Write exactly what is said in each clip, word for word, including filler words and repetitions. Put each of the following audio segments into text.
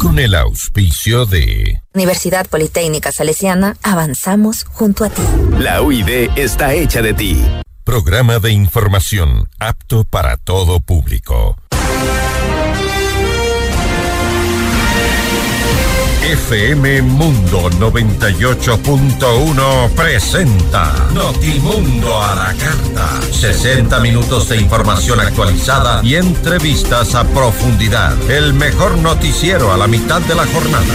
con el auspicio de Universidad Politécnica Salesiana, avanzamos junto a ti. La U I D está hecha de ti. Programa de información apto para todo público. F M Mundo noventa y ocho punto uno presenta Notimundo a la Carta. sesenta minutos de información actualizada y entrevistas a profundidad. El mejor noticiero a la mitad de la jornada.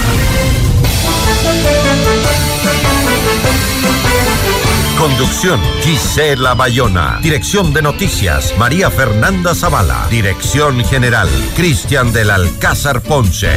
Conducción, Gisela Bayona. Dirección de noticias, María Fernanda Zavala. Dirección general, Cristian del Alcázar Ponce.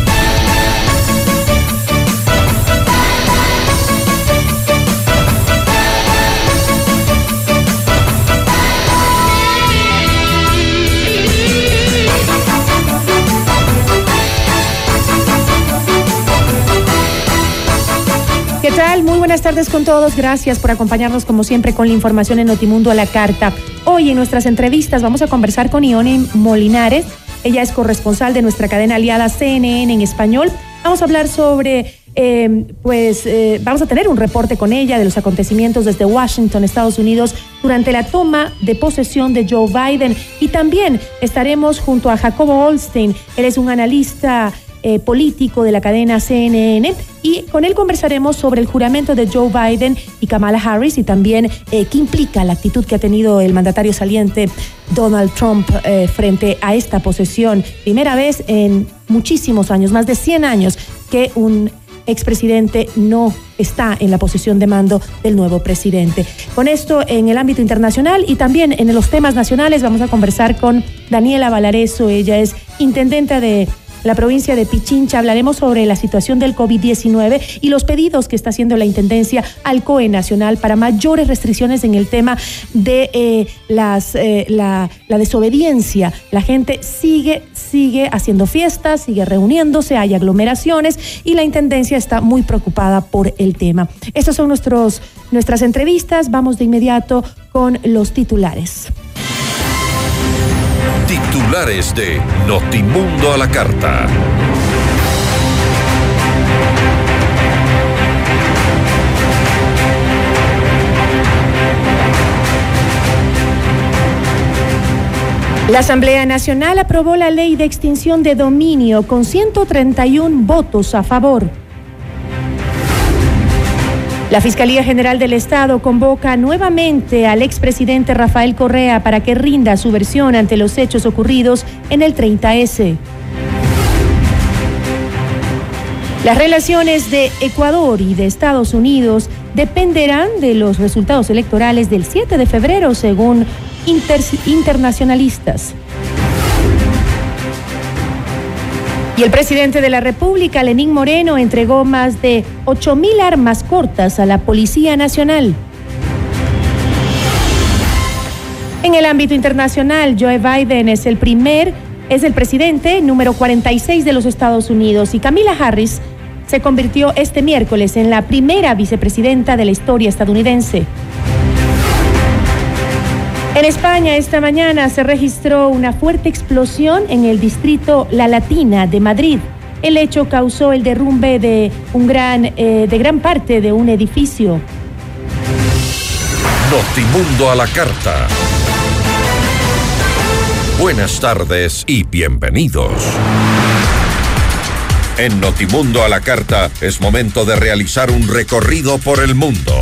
¿Qué tal? Muy buenas tardes con todos. Gracias por acompañarnos como siempre con la información en Notimundo a la Carta. Hoy en nuestras entrevistas vamos a conversar con Ione Molinares. Ella es corresponsal de nuestra cadena aliada C N N en español. Vamos a hablar sobre, eh, pues, eh, vamos a tener un reporte con ella de los acontecimientos desde Washington, Estados Unidos, durante la toma de posesión de Joe Biden. Y también estaremos junto a Jacobo Olstein. Él es un analista Eh, político de la cadena C N N, y con él conversaremos sobre el juramento de Joe Biden y Kamala Harris, y también eh, qué implica la actitud que ha tenido el mandatario saliente Donald Trump eh, frente a esta posesión. Primera vez en muchísimos años, más de cien años, que un expresidente no está en la posición de mando del nuevo presidente. Con esto en el ámbito internacional y también en los temas nacionales vamos a conversar con Daniela Valareso. Ella es intendenta de la provincia de Pichincha. Hablaremos sobre la situación del COVID diecinueve y los pedidos que está haciendo la Intendencia al C O E Nacional para mayores restricciones en el tema de eh, las, eh, la, la desobediencia. La gente sigue, sigue haciendo fiestas, sigue reuniéndose, hay aglomeraciones y la Intendencia está muy preocupada por el tema. Estas son nuestros, nuestras entrevistas. Vamos de inmediato con los titulares. Titulares de Notimundo a la Carta. La Asamblea Nacional aprobó la ley de extinción de dominio con ciento treinta y uno votos a favor. La Fiscalía General del Estado convoca nuevamente al expresidente Rafael Correa para que rinda su versión ante los hechos ocurridos en el treinta ese. Las relaciones de Ecuador y de Estados Unidos dependerán de los resultados electorales del siete de febrero, según inter- internacionalistas. Y el presidente de la República, Lenín Moreno, entregó más de ocho mil armas cortas a la Policía Nacional. En el ámbito internacional, Joe Biden es el primer, es el presidente número cuarenta y seis de los Estados Unidos, y Kamala Harris se convirtió este miércoles en la primera vicepresidenta de la historia estadounidense. En España, esta mañana se registró una fuerte explosión en el distrito La Latina de Madrid. El hecho causó el derrumbe de, un gran, eh, de gran parte de un edificio. Notimundo a la Carta. Buenas tardes y bienvenidos. En Notimundo a la Carta es momento de realizar un recorrido por el mundo.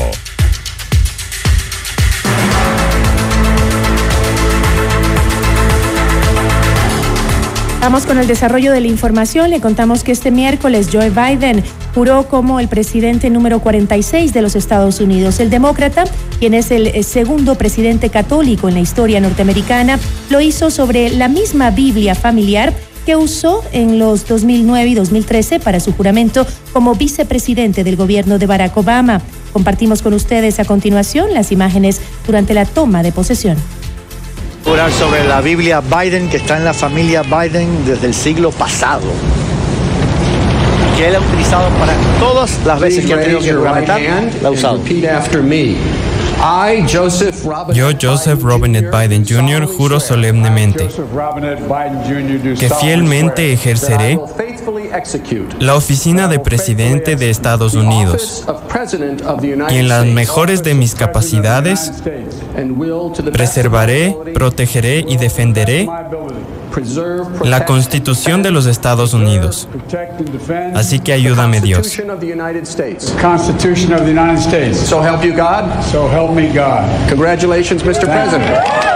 Vamos con el desarrollo de la información. Le contamos que este miércoles Joe Biden juró como el presidente número cuarenta y seis de los Estados Unidos. El demócrata, quien es el segundo presidente católico en la historia norteamericana, lo hizo sobre la misma Biblia familiar que usó en los dos mil nueve y dos mil trece para su juramento como vicepresidente del gobierno de Barack Obama. Compartimos con ustedes a continuación las imágenes durante la toma de posesión. Jurar sobre la Biblia Biden, que está en la familia Biden desde el siglo pasado, que él ha utilizado para todas las veces que ha tenido que juramentar, la ha usado. Yo, Joseph Robinette Biden junior, juro solemnemente que fielmente ejerceré la oficina de presidente de Estados Unidos y en las mejores de mis capacidades preservaré, protegeré y defenderé la Constitución de los Estados Unidos. Así que ayúdame, Dios. Constitution of the United States. So help you God. So help me God. Congratulations, mister President.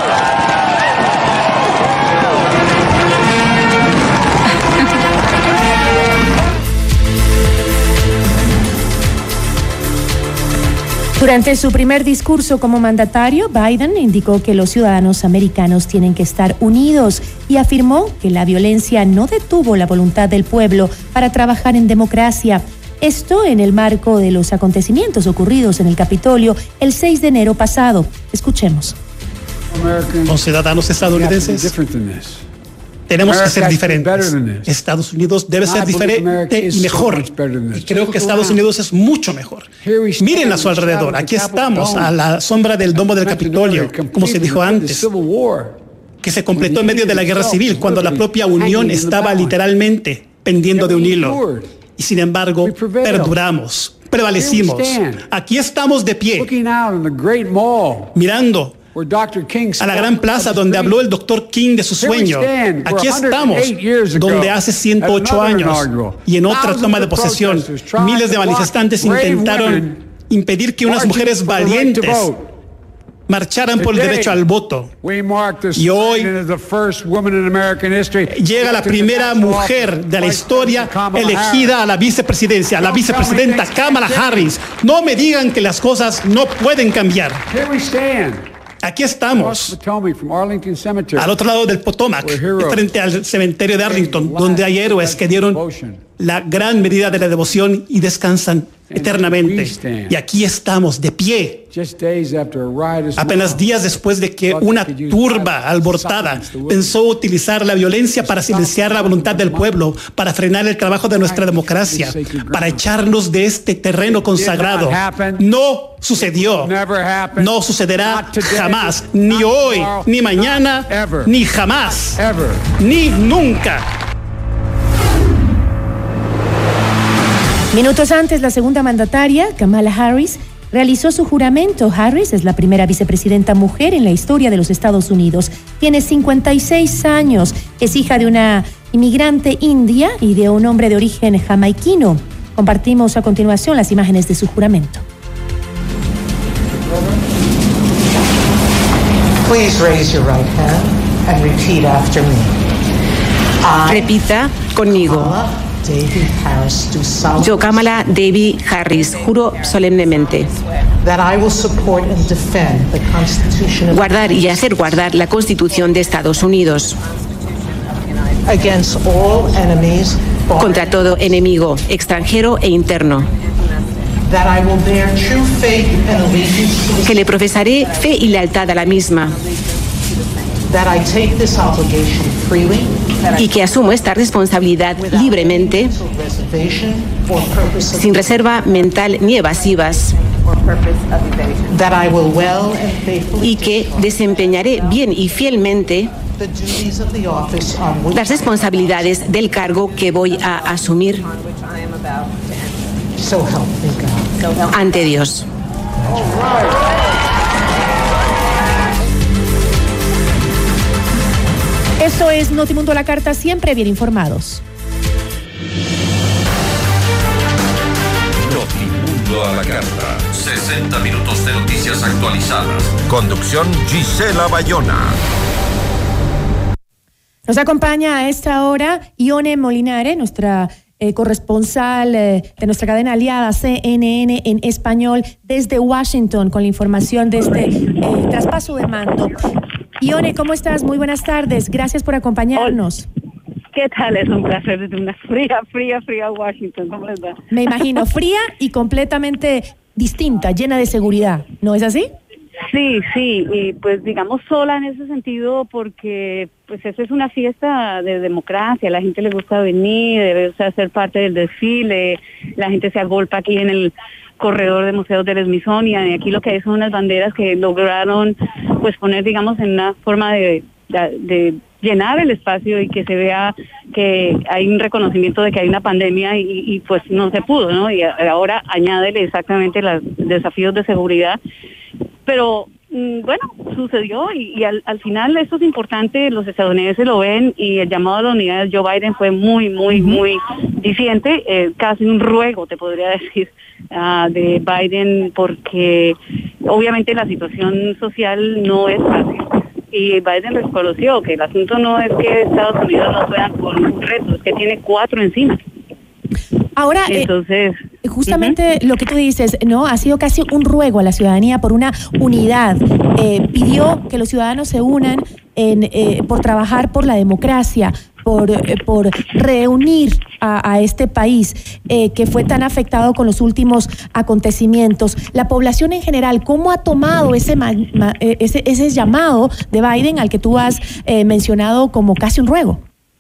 Durante su primer discurso como mandatario, Biden indicó que los ciudadanos americanos tienen que estar unidos y afirmó que la violencia no detuvo la voluntad del pueblo para trabajar en democracia. Esto en el marco de los acontecimientos ocurridos en el Capitolio el seis de enero pasado. Escuchemos. Los ciudadanos estadounidenses tenemos que ser diferentes. Estados Unidos debe ser diferente y mejor. Y creo que Estados Unidos es mucho mejor. Miren a su alrededor. Aquí estamos, a la sombra del domo del Capitolio, como se dijo antes, que se completó en medio de la guerra civil, cuando la propia Unión estaba literalmente pendiendo de un hilo. Y sin embargo, perduramos, prevalecimos. Aquí estamos de pie, mirando a la gran plaza donde habló el doctor King de su sueño. Aquí estamos, donde hace ciento ocho años, y en otra toma de posesión, miles de manifestantes intentaron impedir que unas mujeres valientes marcharan por el derecho al voto. Y hoy llega la primera mujer de la historia elegida a la vicepresidencia, la vicepresidenta Kamala Harris. No me digan que las cosas no pueden cambiar. Aquí estamos, al otro lado del Potomac, frente al cementerio de Arlington, donde hay héroes que dieron la gran medida de la devoción y descansan eternamente. Y aquí estamos, de pie, apenas días después de que una turba alborotada pensó utilizar la violencia para silenciar la voluntad del pueblo, para frenar el trabajo de nuestra democracia, para echarnos de este terreno consagrado. No sucedió, no sucederá jamás, ni hoy, ni mañana, ni jamás, ni nunca. Minutos antes, la segunda mandataria, Kamala Harris, realizó su juramento. Harris es la primera vicepresidenta mujer en la historia de los Estados Unidos. Tiene cincuenta y seis años, es hija de una inmigrante india y de un hombre de origen jamaiquino. Compartimos a continuación las imágenes de su juramento. Please raise your right hand and repeat after me. Repita conmigo. Yo, Kamala Devi Harris, juro solemnemente guardar y hacer guardar la Constitución de Estados Unidos contra todo enemigo, extranjero e interno, que le profesaré fe y lealtad a la misma, y que asumo esta responsabilidad libremente, sin reserva mental ni evasivas, y que desempeñaré bien y fielmente las responsabilidades del cargo que voy a asumir ante Dios. Esto es Notimundo a la Carta, siempre bien informados. Notimundo a la Carta. sesenta minutos de noticias actualizadas. Conducción Gisela Bayona. Nos acompaña a esta hora Ione Molinare, nuestra eh, corresponsal eh, de nuestra cadena aliada C N N en español desde Washington con la información de este eh, traspaso de mando. Ione, ¿cómo estás? Muy buenas tardes. Gracias por acompañarnos. ¿Qué tal? Es un placer desde una fría, fría, fría Washington. ¿Cómo les va? Me imagino, fría y completamente distinta, llena de seguridad. ¿No es así? Sí, sí, y pues digamos sola en ese sentido porque pues eso es una fiesta de democracia, la gente le gusta venir, debe ser parte del desfile, la gente se agolpa aquí en el corredor de museos del Smithsonian y aquí lo que hay son unas banderas que lograron pues poner digamos en una forma de de llenar el espacio y que se vea que hay un reconocimiento de que hay una pandemia y, y pues no se pudo, ¿no? Y ahora añádele exactamente los desafíos de seguridad. Pero bueno, sucedió y, y al, al final esto es importante, los estadounidenses lo ven y el llamado a la unidad de Joe Biden fue muy, muy, muy diciente, eh, casi un ruego, te podría decir, uh, de Biden, porque obviamente la situación social no es fácil. Y Biden reconoció que el asunto no es que Estados Unidos no pueda con un reto, es que tiene cuatro encima. Ahora, entonces, eh, justamente uh-huh. lo que tú dices, ¿no? Ha sido casi un ruego a la ciudadanía por una unidad. Eh, pidió que los ciudadanos se unan en, eh, por trabajar por la democracia, por, eh, por reunir a, a este país eh, que fue tan afectado con los últimos acontecimientos. La población en general, ¿cómo ha tomado ese, ma, ma, ese, ese llamado de Biden al que tú has eh, mencionado como casi un ruego?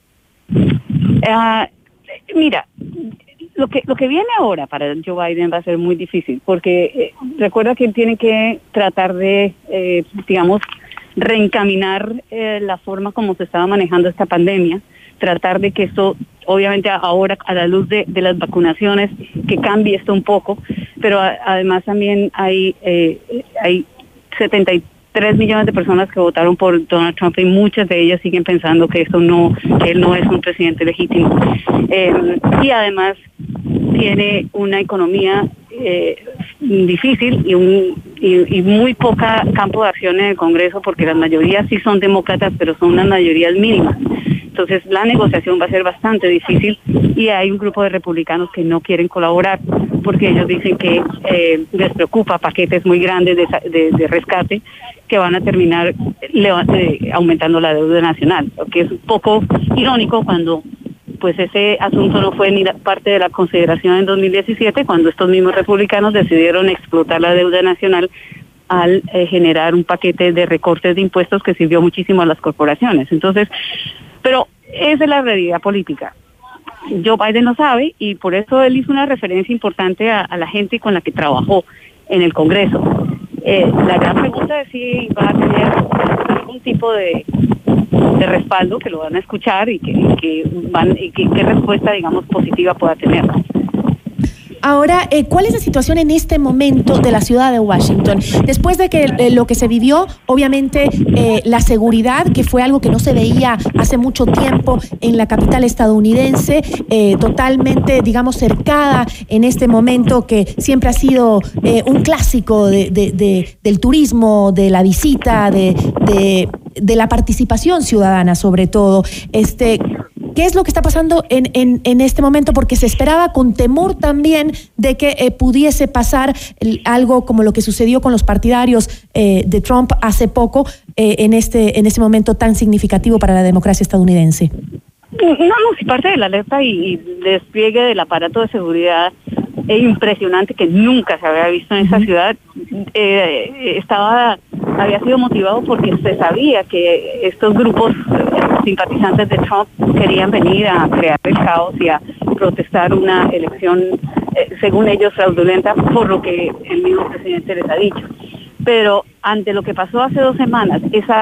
Uh, mira, Lo que lo que viene ahora para Joe Biden va a ser muy difícil, porque eh, recuerda que él tiene que tratar de, eh, digamos, reencaminar eh, la forma como se estaba manejando esta pandemia, tratar de que esto, obviamente ahora a la luz de, de las vacunaciones, que cambie esto un poco, pero a, además también hay, eh, hay setenta y tres millones de personas que votaron por Donald Trump y muchas de ellas siguen pensando que esto no, que él no es un presidente legítimo. Eh, y además tiene una economía eh, difícil y, un, y, y muy poca campo de acción en el Congreso, porque las mayorías sí son demócratas, pero son unas mayorías mínimas. Entonces la negociación va a ser bastante difícil y hay un grupo de republicanos que no quieren colaborar porque ellos dicen que eh, les preocupa paquetes muy grandes de, de, de rescate que van a terminar eh, aumentando la deuda nacional, lo que es un poco irónico cuando pues ese asunto no fue ni la parte de la consideración en dos mil diecisiete, cuando estos mismos republicanos decidieron explotar la deuda nacional al eh, generar un paquete de recortes de impuestos que sirvió muchísimo a las corporaciones. Entonces, pero esa es la realidad política. Joe Biden lo sabe y por eso él hizo una referencia importante a, a la gente con la que trabajó en el Congreso. Eh, la gran pregunta es si va a tener algún tipo de, de respaldo, que lo van a escuchar y que, y que van y que, qué respuesta, digamos, positiva pueda tener. Ahora, eh, ¿cuál es la situación en este momento de la ciudad de Washington? Después de que eh, lo que se vivió, obviamente eh, la seguridad, que fue algo que no se veía hace mucho tiempo en la capital estadounidense, eh, totalmente, digamos, cercada en este momento, que siempre ha sido eh, un clásico de, de, de, del turismo, de la visita, de, de, de la participación ciudadana, sobre todo. Este, ¿Qué es lo que está pasando en, en, en este momento? Porque se esperaba con temor también de que eh, pudiese pasar el, algo como lo que sucedió con los partidarios eh, de Trump hace poco eh, en este en este momento tan significativo para la democracia estadounidense. No, no, si parte de la alerta y, y despliegue del aparato de seguridad es impresionante que nunca se había visto en esa ciudad, eh, estaba había sido motivado porque se sabía que estos grupos simpatizantes de Trump querían venir a crear el caos y a protestar una elección, eh, según ellos, fraudulenta, por lo que el mismo presidente les ha dicho. Pero ante lo que pasó hace dos semanas, esa...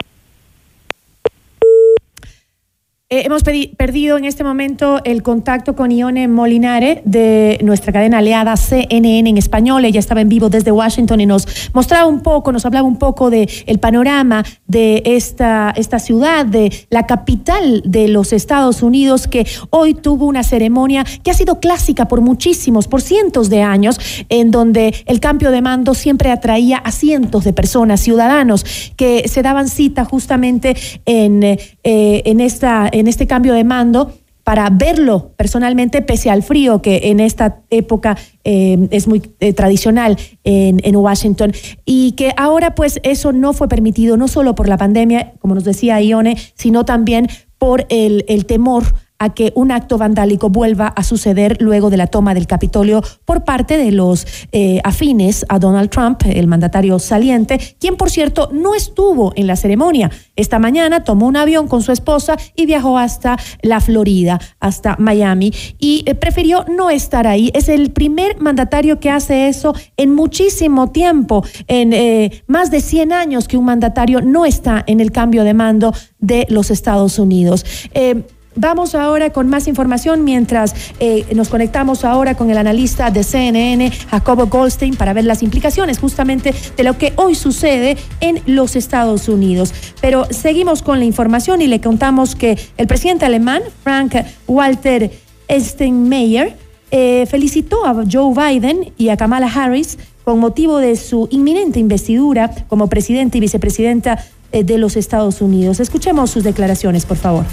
Eh, hemos pedi- perdido en este momento el contacto con Ione Molinare de nuestra cadena aliada C N N en español. Ella estaba en vivo desde Washington y nos mostraba un poco, nos hablaba un poco de el panorama de esta, esta ciudad, de la capital de los Estados Unidos, que hoy tuvo una ceremonia que ha sido clásica por muchísimos, por cientos de años, en donde el cambio de mando siempre atraía a cientos de personas, ciudadanos, que se daban cita justamente en, eh, en esta... en este cambio de mando para verlo personalmente, pese al frío que en esta época eh, es muy eh, tradicional en, en Washington, y que ahora pues eso no fue permitido, no solo por la pandemia, como nos decía Ione, sino también por el, el temor a que un acto vandálico vuelva a suceder luego de la toma del Capitolio por parte de los eh, afines a Donald Trump, el mandatario saliente, quien por cierto no estuvo en la ceremonia. Esta mañana tomó un avión con su esposa y viajó hasta la Florida, hasta Miami, y eh, prefirió no estar ahí. Es el primer mandatario que hace eso en muchísimo tiempo, en eh, más de cien años que un mandatario no está en el cambio de mando de los Estados Unidos. Eh, Vamos ahora con más información mientras eh, nos conectamos ahora con el analista de C N N, Jacobo Goldstein, para ver las implicaciones justamente de lo que hoy sucede en los Estados Unidos. Pero seguimos con la información y le contamos que el presidente alemán, Frank-Walter Steinmeier, eh, felicitó a Joe Biden y a Kamala Harris con motivo de su inminente investidura como presidente y vicepresidenta eh, de los Estados Unidos. Escuchemos sus declaraciones, por favor.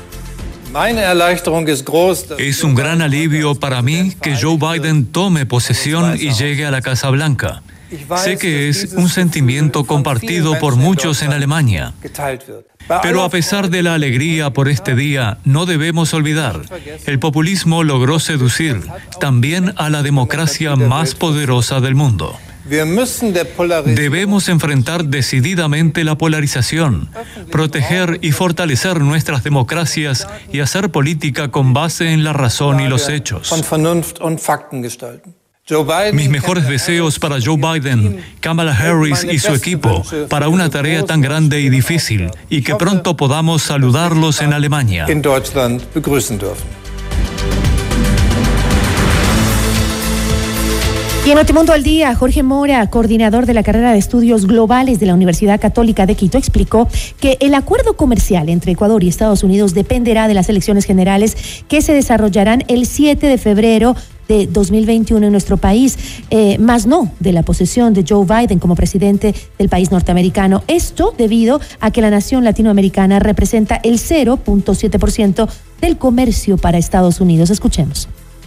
Es un gran alivio para mí que Joe Biden tome posesión y llegue a la Casa Blanca. Sé que es un sentimiento compartido por muchos en Alemania. Pero a pesar de la alegría por este día, no debemos olvidar, el populismo logró seducir también a la democracia más poderosa del mundo. Debemos enfrentar decididamente la polarización, proteger y fortalecer nuestras democracias y hacer política con base en la razón y los hechos. Mis mejores deseos para Joe Biden, Kamala Harris y su equipo para una tarea tan grande y difícil y que pronto podamos saludarlos en Alemania. Y en Notimundo al Día, Jorge Mora, coordinador de la carrera de Estudios Globales de la Universidad Católica de Quito, explicó que el acuerdo comercial entre Ecuador y Estados Unidos dependerá de las elecciones generales que se desarrollarán el siete de febrero de dos mil veintiuno en nuestro país, eh, más no de la posesión de Joe Biden como presidente del país norteamericano. Esto debido a que la nación latinoamericana representa el cero punto siete por ciento del comercio para Estados Unidos. Escuchemos.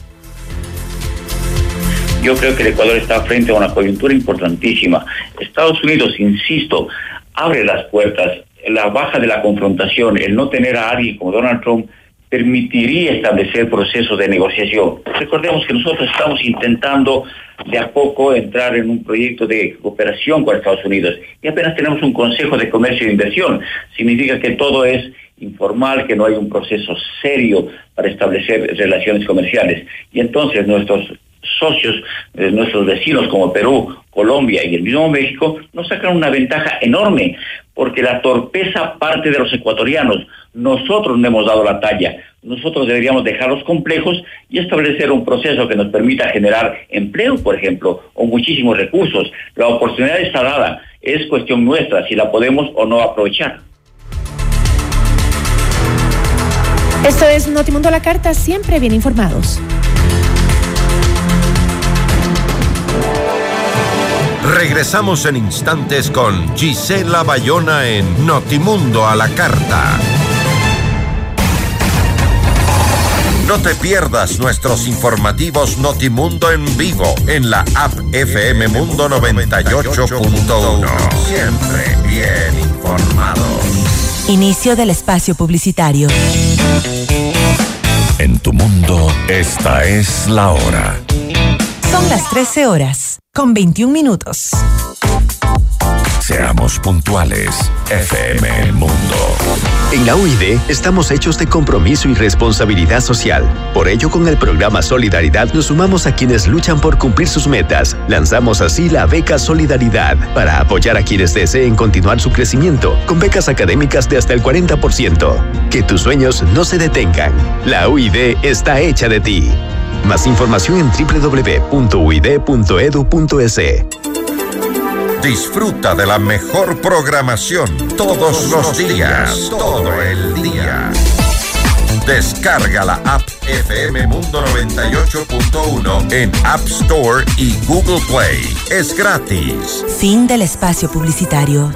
Yo creo que el Ecuador está frente a una coyuntura importantísima. Estados Unidos, insisto, abre las puertas. La baja de la confrontación, el no tener a alguien como Donald Trump, permitiría establecer procesos de negociación. Recordemos que nosotros estamos intentando de a poco entrar en un proyecto de cooperación con Estados Unidos y apenas tenemos un Consejo de Comercio e Inversión. Significa que todo es informal, que no hay un proceso serio para establecer relaciones comerciales. Y entonces nuestros socios, eh, nuestros vecinos como Perú, Colombia y el mismo México, nos sacan una ventaja enorme, porque la torpeza parte de los ecuatorianos. Nosotros no hemos dado la talla. Nosotros deberíamos dejarlos complejos y establecer un proceso que nos permita generar empleo, por ejemplo, o muchísimos recursos. La oportunidad está dada. Es cuestión nuestra si la podemos o no aprovechar. Esto es Notimundo a la Carta, siempre bien informados. Regresamos en instantes con Gisela Bayona en Notimundo a la Carta. No te pierdas nuestros informativos Notimundo en vivo en la app F M Mundo noventa y ocho punto uno. Siempre bien informados. Inicio del espacio publicitario. En tu mundo, esta es la hora. Son las trece horas, con veintiún minutos. Seamos puntuales. F M Mundo. En la U I D estamos hechos de compromiso y responsabilidad social. Por ello, con el programa Solidaridad nos sumamos a quienes luchan por cumplir sus metas. Lanzamos así la beca Solidaridad para apoyar a quienes deseen continuar su crecimiento con becas académicas de hasta el cuarenta por ciento. Que tus sueños no se detengan. La U I D está hecha de ti. Más información en doble u doble u doble u punto u i d punto e d u punto e s. Disfruta de la mejor programación todos los días, todo el día. Descarga la app F M Mundo noventa y ocho punto uno en App Store y Google Play. Es gratis. Fin del espacio publicitario.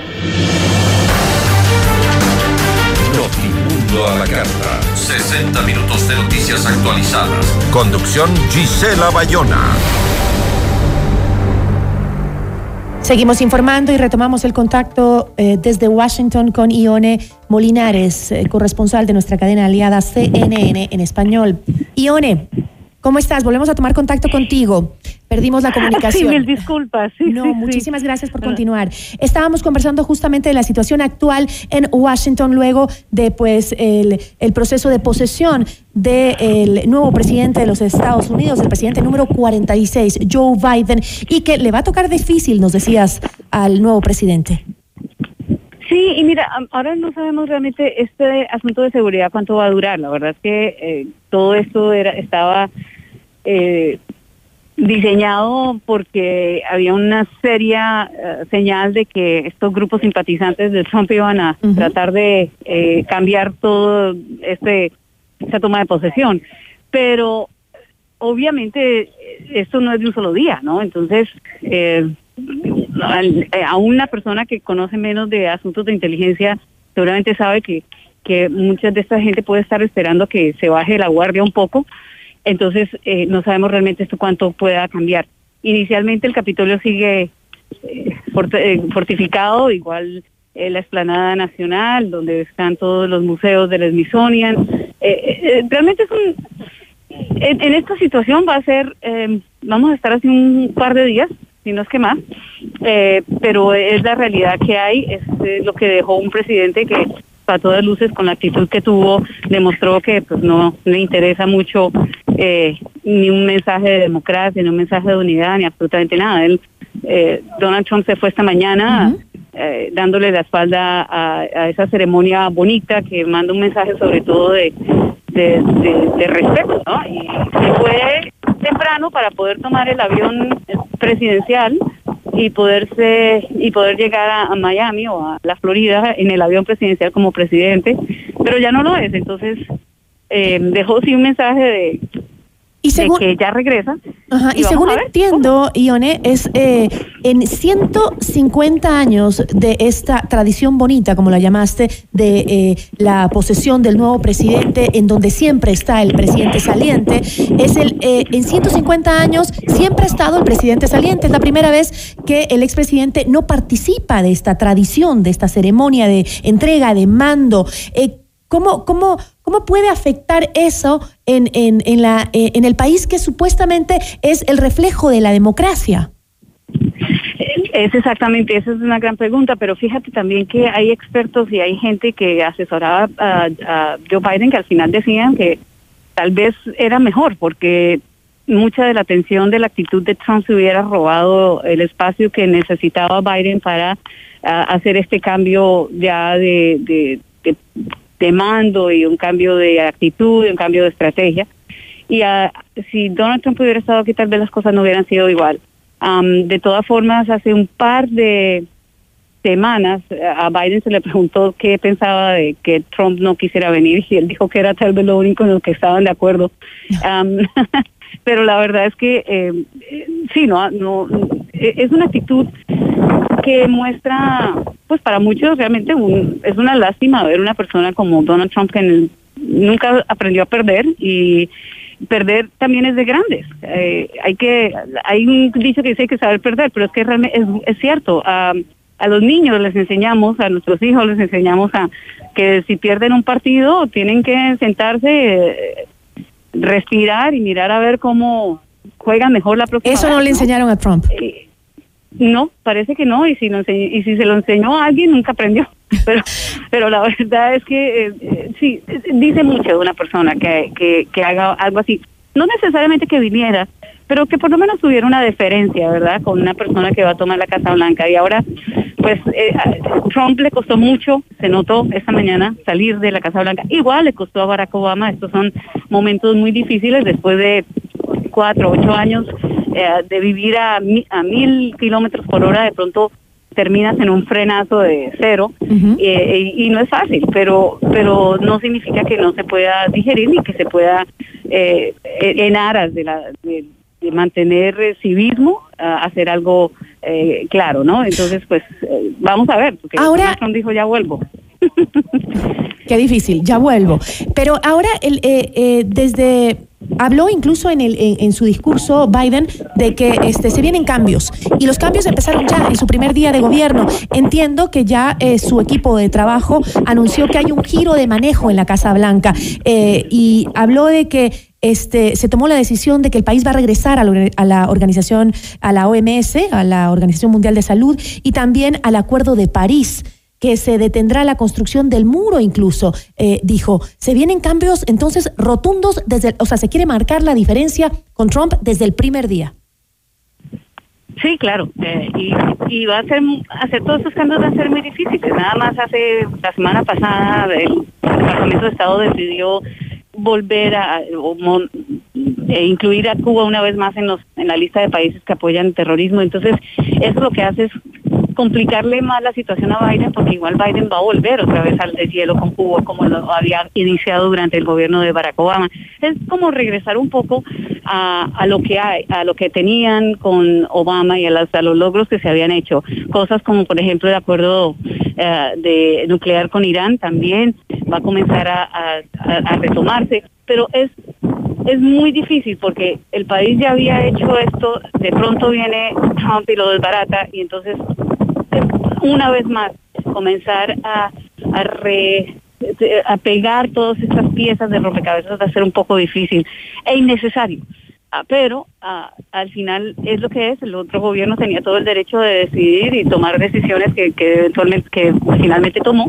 Notimundo a la Carta. sesenta minutos de noticias actualizadas. Conducción Gisela Bayona. Seguimos informando y retomamos el contacto eh, desde Washington con Ione Molinares, eh, corresponsal de nuestra cadena aliada C N N en español. Ione, ¿cómo estás? Volvemos a tomar contacto contigo. Perdimos la comunicación. Sí, mil disculpas. Sí, no, sí, muchísimas sí. gracias por continuar. Estábamos conversando justamente de la situación actual en Washington luego de pues el, el proceso de posesión del nuevo presidente de los Estados Unidos, el presidente número cuarenta y seis, Joe Biden, y que le va a tocar difícil, nos decías, al nuevo presidente. Sí, y mira, ahora no sabemos realmente este asunto de seguridad cuánto va a durar. La verdad es que eh, todo esto era estaba eh, diseñado porque había una seria uh, señal de que estos grupos simpatizantes de Trump iban a uh-huh. tratar de eh, cambiar todo este esa toma de posesión. Pero obviamente esto no es de un solo día, ¿no? Entonces, eh, a una persona que conoce menos de asuntos de inteligencia seguramente sabe que, que mucha de esta gente puede estar esperando que se baje la guardia un poco. Entonces, eh, no sabemos realmente esto cuánto pueda cambiar. Inicialmente el Capitolio sigue eh, fort- eh, fortificado, igual eh, la Explanada Nacional, donde están todos los museos del Smithsonian. Eh, eh, realmente es un... En, en esta situación va a ser, eh, vamos a estar así un par de días, si no es que más, eh, pero es la realidad que hay, es eh, lo que dejó un presidente que a todas luces con la actitud que tuvo demostró que pues no le interesa mucho eh, ni un mensaje de democracia, ni un mensaje de unidad, ni absolutamente nada. Él, eh, Donald Trump se fue esta mañana uh-huh. eh, dándole la espalda a, a esa ceremonia bonita que manda un mensaje sobre todo de, de, de, de respeto, ¿no? Y se fue temprano para poder tomar el avión presidencial y poderse y poder llegar a, a Miami o a la Florida en el avión presidencial como presidente, pero ya no lo es. Entonces eh, dejó sí un mensaje de, y según, de que ya regresa. Ajá, y, y según entiendo, Ione, es eh, en ciento cincuenta años de esta tradición bonita, como la llamaste, de eh, la posesión del nuevo presidente, en donde siempre está el presidente saliente, es el eh, en ciento cincuenta años siempre ha estado el presidente saliente. Es la primera vez que el expresidente no participa de esta tradición, de esta ceremonia de entrega de mando. Eh, ¿Cómo, cómo, ¿Cómo puede afectar eso en, en, en, la, eh, en el país que supuestamente es el reflejo de la democracia? Es exactamente, esa es una gran pregunta, pero fíjate también que hay expertos y hay gente que asesoraba a, a Joe Biden que al final decían que tal vez era mejor porque mucha de la atención de la actitud de Trump se hubiera robado el espacio que necesitaba Biden para uh, hacer este cambio ya de... de, de de mando y un cambio de actitud y un cambio de estrategia. Y uh, si Donald Trump hubiera estado aquí, tal vez las cosas no hubieran sido igual. Um, de todas formas, hace un par de semanas a Biden se le preguntó qué pensaba de que Trump no quisiera venir y él dijo que era tal vez lo único en lo que estaban de acuerdo. Um, pero la verdad es que eh, sí, no, no, es una actitud que muestra, pues para muchos realmente un, es una lástima ver una persona como Donald Trump que en, nunca aprendió a perder, y perder también es de grandes. Eh, hay que, hay un dicho que dice hay que saber perder, pero es que realmente es, es cierto. A, a los niños les enseñamos, a nuestros hijos les enseñamos a que si pierden un partido tienen que sentarse, eh, respirar y mirar a ver cómo juegan mejor la próxima Eso no vez, le ¿no? enseñaron a Trump. Eh, No, parece que no, y si, lo enseñó, y si se lo enseñó a alguien, nunca aprendió. Pero pero la verdad es que eh, sí, dice mucho de una persona que, que, que haga algo así. No necesariamente que viniera, pero que por lo menos tuviera una deferencia, ¿verdad? Con una persona que va a tomar la Casa Blanca. Y ahora, pues, eh, Trump le costó mucho, se notó esta mañana, salir de la Casa Blanca. Igual le costó a Barack Obama. Estos son momentos muy difíciles después de cuatro, ocho años eh, de vivir a, mi, a mil kilómetros por hora. De pronto terminas en un frenazo de cero. Uh-huh. eh, y, y no es fácil, pero pero no significa que no se pueda digerir ni que se pueda eh, en aras de la de, de mantener civismo, uh, hacer algo eh, claro, ¿no? Entonces, pues eh, vamos a ver, porque ahora Trump dijo ya vuelvo. Qué difícil, ya vuelvo. Pero ahora el, eh, eh, desde habló incluso en, el, en, en su discurso Biden de que este, se vienen cambios y los cambios empezaron ya en su primer día de gobierno. Entiendo que ya eh, su equipo de trabajo anunció que hay un giro de manejo en la Casa Blanca eh, y habló de que Este, se tomó la decisión de que el país va a regresar a la, a la organización, a la O M S, a la Organización Mundial de Salud, y también al Acuerdo de París, que se detendrá la construcción del muro incluso, eh, dijo. Se vienen cambios entonces rotundos, desde, el, o sea, se quiere marcar la diferencia con Trump desde el primer día. Sí, claro, eh, y, y va a ser, hacer todos estos cambios va a ser muy difíciles. Nada más hace, la semana pasada, el Departamento de Estado decidió volver a o, e incluir a Cuba una vez más en los en la lista de países que apoyan el terrorismo. Entonces, eso lo que hace es complicarle más la situación a Biden, porque igual Biden va a volver otra vez al deshielo con Cuba, como lo había iniciado durante el gobierno de Barack Obama. Es como regresar un poco a, a lo que hay, a lo que tenían con Obama y a, las, a los logros que se habían hecho. Cosas como, por ejemplo, el acuerdo uh, de nuclear con Irán también va a comenzar a, a, a retomarse, pero es es muy difícil porque el país ya había hecho esto, de pronto viene Trump y lo desbarata, y entonces una vez más comenzar a, a, re, a pegar todas estas piezas de rompecabezas va a ser un poco difícil e innecesario. Ah, pero ah, al final es lo que es. El otro gobierno tenía todo el derecho de decidir y tomar decisiones que, que eventualmente, que finalmente tomó,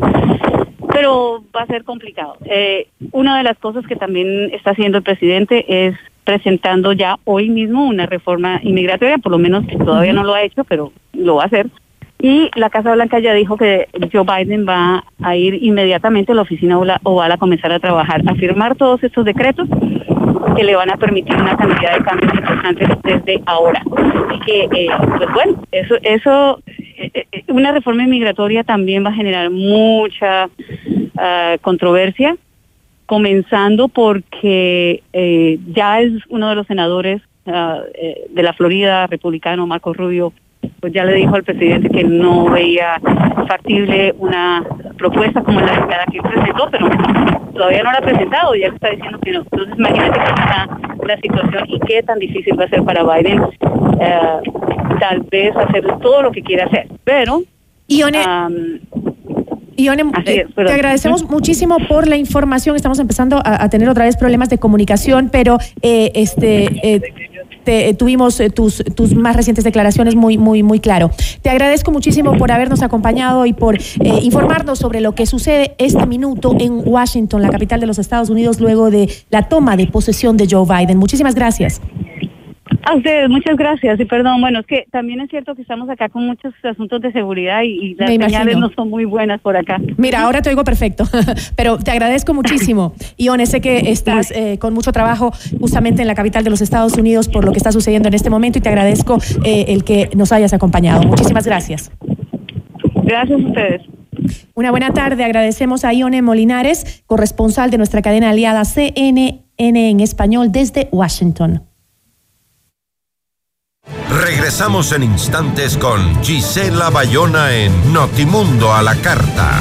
pero va a ser complicado. Eh, una de las cosas que también está haciendo el presidente es presentando ya hoy mismo una reforma inmigratoria, por lo menos todavía no lo ha hecho, pero lo va a hacer. Y la Casa Blanca ya dijo que Joe Biden va a ir inmediatamente a la oficina oval a comenzar a trabajar, a firmar todos estos decretos que le van a permitir una cantidad de cambios importantes desde ahora. Y que, eh, pues bueno, eso, eso eh, una reforma inmigratoria también va a generar mucha uh, controversia, comenzando porque eh, ya es uno de los senadores uh, eh, de la Florida, republicano, Marco Rubio, pues ya le dijo al presidente que no veía factible una propuesta como la, la que él presentó, pero todavía no la ha presentado y él está diciendo que no. Entonces imagínate cómo está la situación y qué tan difícil va a ser para Biden eh, tal vez hacer todo lo que quiere hacer. Pero Ione, um, Ione eh, te agradecemos ¿sí? muchísimo por la información. Estamos empezando a, a tener otra vez problemas de comunicación, pero eh, este eh, te, eh, tuvimos eh, tus, tus más recientes declaraciones muy, muy, muy claro. Te agradezco muchísimo por habernos acompañado y por eh, informarnos sobre lo que sucede este minuto en Washington, la capital de los Estados Unidos, luego de la toma de posesión de Joe Biden. Muchísimas gracias. A ustedes, muchas gracias y perdón, bueno, es que también es cierto que estamos acá con muchos asuntos de seguridad y, y las señales no son muy buenas por acá. Mira, ahora te oigo perfecto, pero te agradezco muchísimo. Ione, sé que estás eh, con mucho trabajo justamente en la capital de los Estados Unidos por lo que está sucediendo en este momento y te agradezco eh, el que nos hayas acompañado. Muchísimas gracias. Gracias a ustedes. Una buena tarde, agradecemos a Ione Molinares, corresponsal de nuestra cadena aliada C N N en español desde Washington. Regresamos en instantes con Gisela Bayona en Notimundo a la Carta.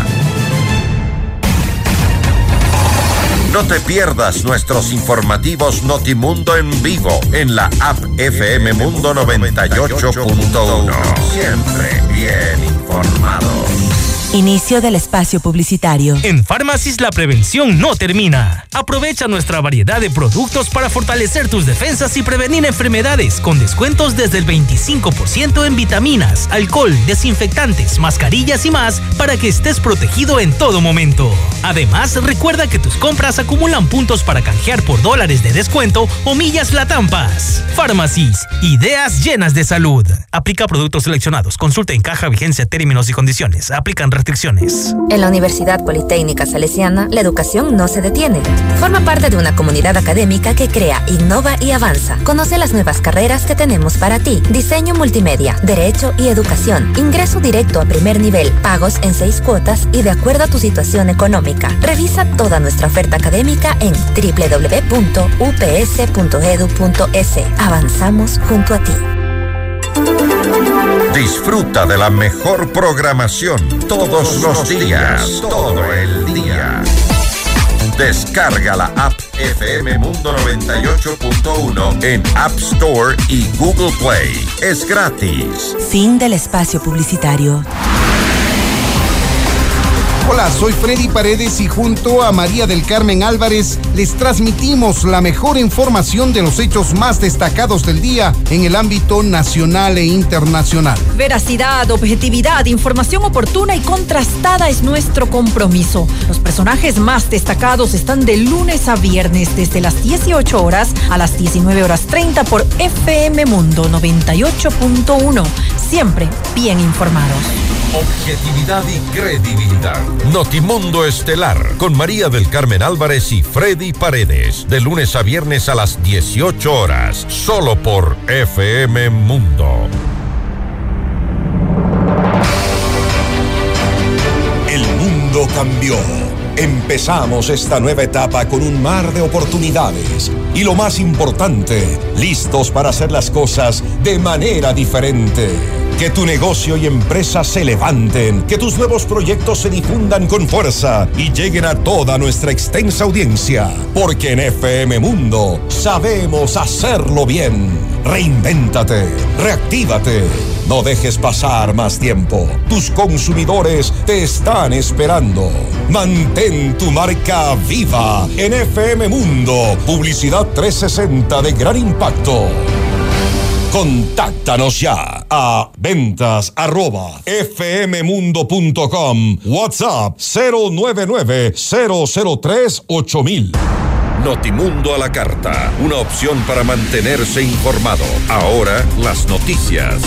No te pierdas nuestros informativos Notimundo en vivo en la app F M Mundo noventa y ocho punto uno. Siempre bien informados. Inicio del espacio publicitario. En Pharmacy's la prevención no termina. Aprovecha nuestra variedad de productos para fortalecer tus defensas y prevenir enfermedades con descuentos desde el veinticinco por ciento en vitaminas, alcohol, desinfectantes, mascarillas y más para que estés protegido en todo momento. Además, recuerda que tus compras acumulan puntos para canjear por dólares de descuento o millas Latampas. Pharmacy's, ideas llenas de salud. Aplica productos seleccionados. Consulta en caja, vigencia, términos y condiciones. Aplican restricciones. En la Universidad Politécnica Salesiana, la educación no se detiene. Forma parte de una comunidad académica que crea, innova y avanza. Conoce las nuevas carreras que tenemos para ti. Diseño multimedia, derecho y educación. Ingreso directo a primer nivel, pagos en seis cuotas y de acuerdo a tu situación económica. Revisa toda nuestra oferta académica en doble u doble u doble u punto u p s punto e d u punto es. Avanzamos junto a ti. Disfruta de la mejor programación todos los días, todo el día. Descarga la app F M Mundo noventa y ocho punto uno en App Store y Google Play. Es gratis. Fin del espacio publicitario. Hola, soy Freddy Paredes y junto a María del Carmen Álvarez les transmitimos la mejor información de los hechos más destacados del día en el ámbito nacional e internacional. Veracidad, objetividad, información oportuna y contrastada es nuestro compromiso. Los personajes más destacados están de lunes a viernes desde las dieciocho horas a las diecinueve horas treinta por F M Mundo noventa y ocho punto uno. Siempre bien informados. Objetividad y credibilidad. Notimundo Estelar con María del Carmen Álvarez y Freddy Paredes. De lunes a viernes a las dieciocho horas. Solo por F M Mundo. El mundo cambió. Empezamos esta nueva etapa con un mar de oportunidades. Y lo más importante, listos para hacer las cosas de manera diferente. Que tu negocio y empresa se levanten, que tus nuevos proyectos se difundan con fuerza y lleguen a toda nuestra extensa audiencia. Porque en F M Mundo sabemos hacerlo bien. Reinvéntate, reactívate, no dejes pasar más tiempo. Tus consumidores te están esperando. Mantén tu marca viva en F M Mundo. Publicidad trescientos sesenta de gran impacto. Contáctanos ya a ventas arroba fmmundo punto com. WhatsApp cero nueve nueve cero cero tres ocho mil. Notimundo a la carta, una opción para mantenerse informado. Ahora las noticias.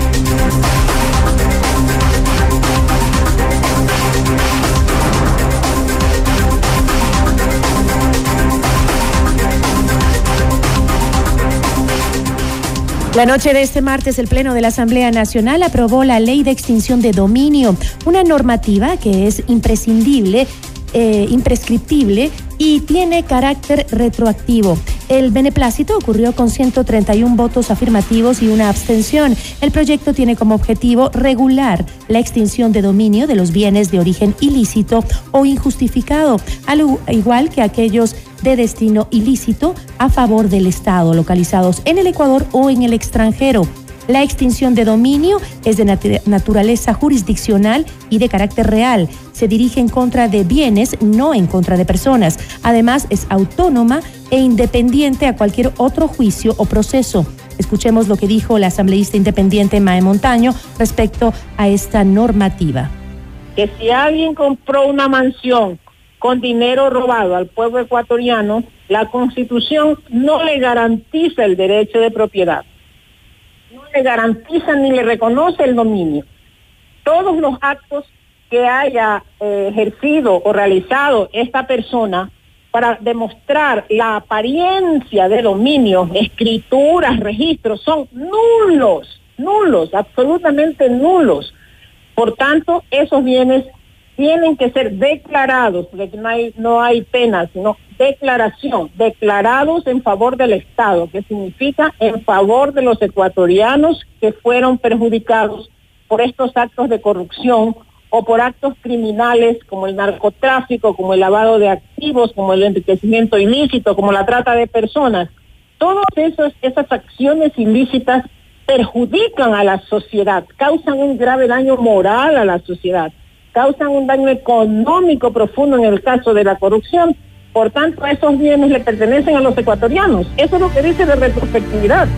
La noche de este martes, el Pleno de la Asamblea Nacional aprobó la Ley de Extinción de Dominio, una normativa que es imprescindible, eh, imprescriptible y tiene carácter retroactivo. El beneplácito ocurrió con ciento treinta y uno votos afirmativos y una abstención. El proyecto tiene como objetivo regular la extinción de dominio de los bienes de origen ilícito o injustificado, al igual que aquellos de destino ilícito a favor del Estado, localizados en el Ecuador o en el extranjero. La extinción de dominio es de nat- naturaleza jurisdiccional y de carácter real. Se dirige en contra de bienes, no en contra de personas. Además, es autónoma e independiente a cualquier otro juicio o proceso. Escuchemos lo que dijo la asambleísta independiente Mae Montaño respecto a esta normativa. Que si alguien compró una mansión con dinero robado al pueblo ecuatoriano, la Constitución no le garantiza el derecho de propiedad. No le garantiza ni le reconoce el dominio. Todos los actos que haya eh, ejercido o realizado esta persona para demostrar la apariencia de dominio, escrituras, registros, son nulos, nulos, absolutamente nulos. Por tanto, esos bienes tienen que ser declarados, de que no hay, no hay pena, sino declaración, declarados en favor del Estado, que significa en favor de los ecuatorianos que fueron perjudicados por estos actos de corrupción o por actos criminales como el narcotráfico, como el lavado de activos, como el enriquecimiento ilícito, como la trata de personas. Todas esas, esas acciones ilícitas perjudican a la sociedad, causan un grave daño moral a la sociedad, causan un daño económico profundo en el caso de la corrupción. Por tanto, esos bienes le pertenecen a los ecuatorianos. Eso es lo que dice de retrospectividad.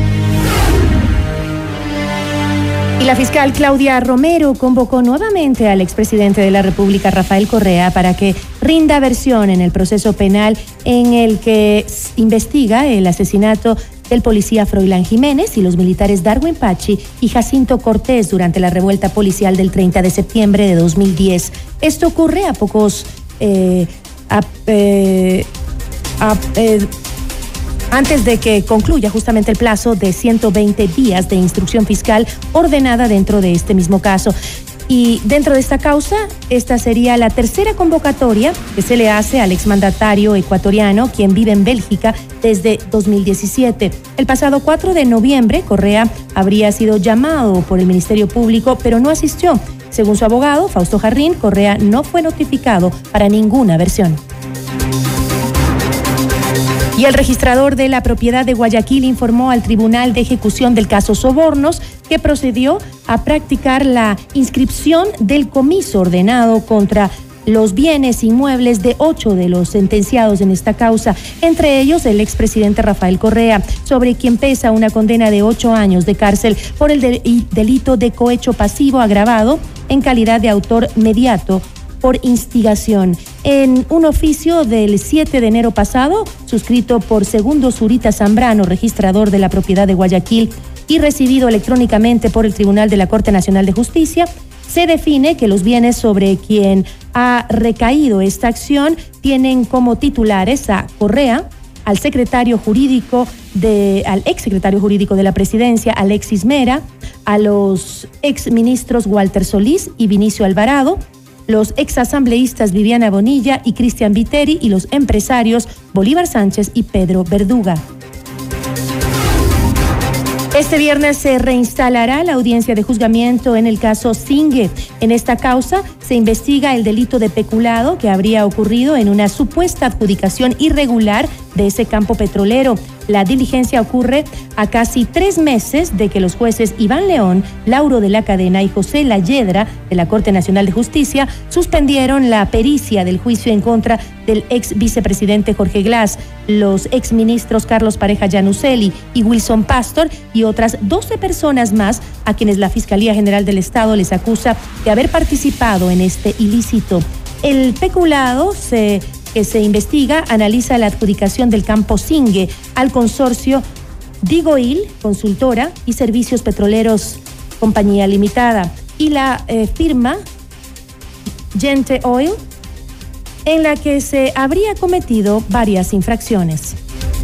Y la fiscal Claudia Romero convocó nuevamente al expresidente de la República, Rafael Correa, para que rinda versión en el proceso penal en el que investiga el asesinato del policía Froilán Jiménez y los militares Darwin Pachi y Jacinto Cortés durante la revuelta policial del treinta de septiembre de dos mil diez. Esto ocurre a pocos... Eh, a, eh, a, eh, antes de que concluya justamente el plazo de ciento veinte días de instrucción fiscal ordenada dentro de este mismo caso. Y dentro de esta causa, esta sería la tercera convocatoria que se le hace al exmandatario ecuatoriano, quien vive en Bélgica desde dos mil diecisiete. El pasado cuatro de noviembre, Correa habría sido llamado por el Ministerio Público, pero no asistió. Según su abogado, Fausto Jarrín, Correa no fue notificado para ninguna versión. Y el registrador de la propiedad de Guayaquil informó al Tribunal de Ejecución del caso Sobornos que procedió a practicar la inscripción del comiso ordenado contra los bienes inmuebles de ocho de los sentenciados en esta causa, entre ellos el expresidente Rafael Correa, sobre quien pesa una condena de ocho años de cárcel por el de- delito de cohecho pasivo agravado en calidad de autor mediato por instigación. En un oficio del siete de enero pasado, suscrito por Segundo Zurita Zambrano, registrador de la propiedad de Guayaquil, y recibido electrónicamente por el Tribunal de la Corte Nacional de Justicia, se define que los bienes sobre quien ha recaído esta acción tienen como titulares a Correa, al secretario jurídico de, al exsecretario jurídico de la Presidencia, Alexis Mera, a los exministros Walter Solís y Vinicio Alvarado, los exasambleístas Viviana Bonilla y Cristian Viteri y los empresarios Bolívar Sánchez y Pedro Verduga. Este viernes se reinstalará la audiencia de juzgamiento en el caso Singue. En esta causa se investiga el delito de peculado que habría ocurrido en una supuesta adjudicación irregular de ese campo petrolero. La diligencia ocurre a casi tres meses de que los jueces Iván León, Lauro de la Cadena y José Layedra de la Corte Nacional de Justicia suspendieron la pericia del juicio en contra del ex vicepresidente Jorge Glass, los exministros Carlos Pareja Llanuselli y Wilson Pastor y otras doce personas más a quienes la Fiscalía General del Estado les acusa de haber participado en este ilícito. El peculado se... que se investiga, analiza la adjudicación del campo Singue al consorcio Digoil, Consultora y Servicios Petroleros Compañía Limitada, y la eh, firma Gente Oil, en la que se habría cometido varias infracciones.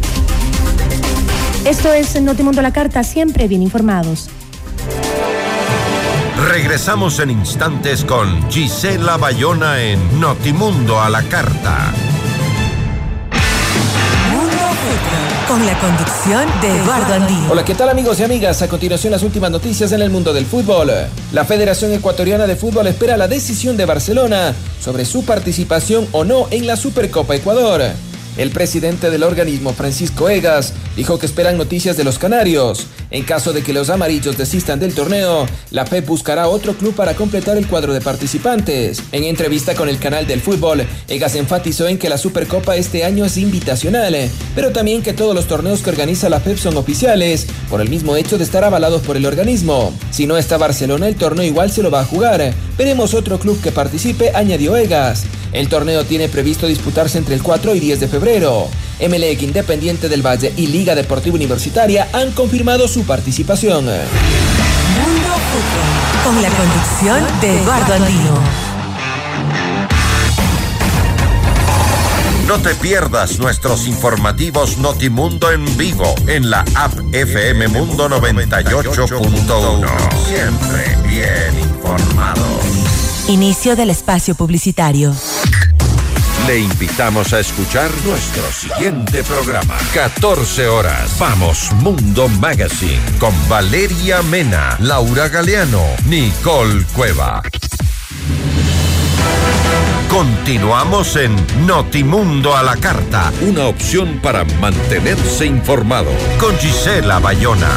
Esto es Notimundo a la Carta, siempre bien informados. Regresamos en instantes con Gisela Bayona en Notimundo a la Carta. Con la conducción de Eduardo Andino. Hola, ¿qué tal amigos y amigas? A continuación las últimas noticias en el mundo del fútbol. La Federación Ecuatoriana de Fútbol espera la decisión de Barcelona sobre su participación o no en la Supercopa Ecuador. El presidente del organismo, Francisco Egas, dijo que esperan noticias de los canarios. En caso de que los amarillos desistan del torneo, la P E P buscará otro club para completar el cuadro de participantes. En entrevista con el canal del fútbol, Egas enfatizó en que la Supercopa este año es invitacional, pero también que todos los torneos que organiza la P E P son oficiales, por el mismo hecho de estar avalados por el organismo. Si no está Barcelona, el torneo igual se lo va a jugar. Veremos otro club que participe, añadió Egas. El torneo tiene previsto disputarse entre el cuatro y diez de febrero. Emelec, Independiente del Valle y Liga Deportiva Universitaria han confirmado su participación. Mundo Fútbol, con la conducción de Eduardo Andino. No te pierdas nuestros informativos Notimundo en vivo en la app F M Mundo noventa y ocho punto uno. Siempre bien informados. Inicio del espacio publicitario. Le invitamos a escuchar nuestro siguiente programa. catorce horas. Vamos Mundo Magazine. Con Valeria Mena, Laura Galeano, Nicole Cueva. Continuamos en Notimundo a la Carta. Una opción para mantenerse informado. Con Gisela Bayona.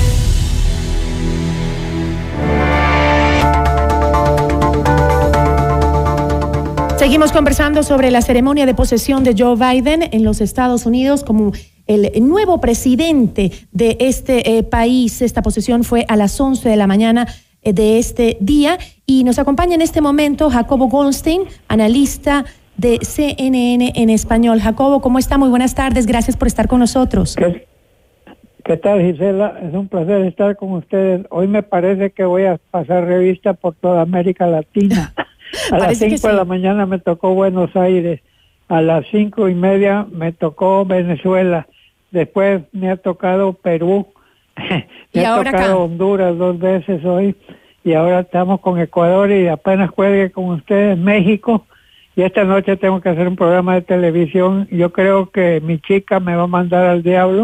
Seguimos conversando sobre la ceremonia de posesión de Joe Biden en los Estados Unidos como el nuevo presidente de este eh, país. Esta posesión fue a las once de la mañana eh, de este día y nos acompaña en este momento Jacobo Goldstein, analista de C N N en español. Jacobo, ¿cómo está? Muy buenas tardes, gracias por estar con nosotros. ¿Qué, qué tal, Gisela? Es un placer estar con ustedes. Hoy me parece que voy a pasar revista por toda América Latina. A las cinco sí. de la mañana me tocó Buenos Aires, a las cinco y media me tocó Venezuela, después me ha tocado Perú, me ha tocado acá? Honduras dos veces hoy, y ahora estamos con Ecuador y apenas cuelgue con ustedes México, y esta noche tengo que hacer un programa de televisión. Yo creo que mi chica me va a mandar al diablo.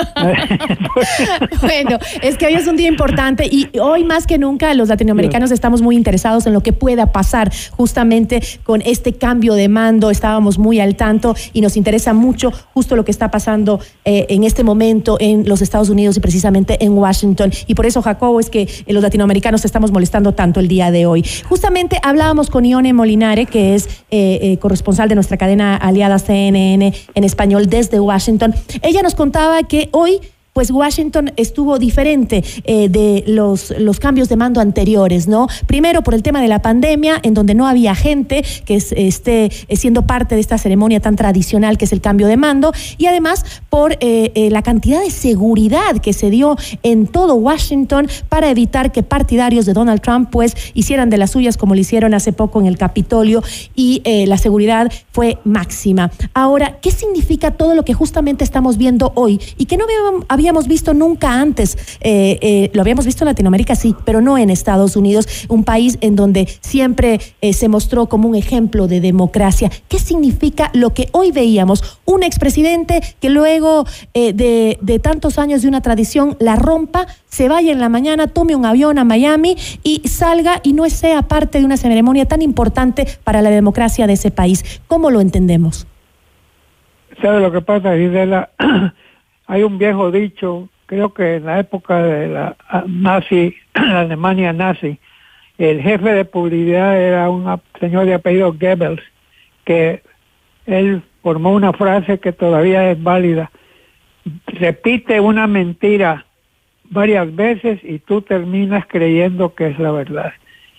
Bueno, es que hoy es un día importante y hoy más que nunca los latinoamericanos estamos muy interesados en lo que pueda pasar justamente con este cambio de mando. Estábamos muy al tanto y nos interesa mucho justo lo que está pasando eh, en este momento en los Estados Unidos y precisamente en Washington. Y por eso, Jacobo, es que eh, los latinoamericanos estamos molestando tanto el día de hoy. Justamente hablábamos con Ione Molinare, que es eh, Eh, corresponsal de nuestra cadena aliada C N N en español desde Washington. Ella nos contaba que hoy pues Washington estuvo diferente eh, de los, los cambios de mando anteriores, ¿no? Primero por el tema de la pandemia, en donde no había gente que es, esté siendo parte de esta ceremonia tan tradicional que es el cambio de mando, y además por eh, eh, la cantidad de seguridad que se dio en todo Washington para evitar que partidarios de Donald Trump pues hicieran de las suyas como lo hicieron hace poco en el Capitolio, y eh, la seguridad fue máxima. Ahora, ¿qué significa todo lo que justamente estamos viendo hoy y que no habíamos, habíamos visto nunca antes? Eh, eh, lo habíamos visto en Latinoamérica, sí, pero no en Estados Unidos, un país en donde siempre eh, se mostró como un ejemplo de democracia. ¿Qué significa lo que hoy veíamos? Un expresidente que luego eh, de, de tantos años de una tradición la rompa, se vaya en la mañana, tome un avión a Miami y salga y no sea parte de una ceremonia tan importante para la democracia de ese país. ¿Cómo lo entendemos? ¿Sabe lo que pasa, Gisela? Hay un viejo dicho, creo que en la época de la nazi, la Alemania nazi, el jefe de publicidad era un señor de apellido Goebbels, que él formó una frase que todavía es válida: repite una mentira varias veces y tú terminas creyendo que es la verdad.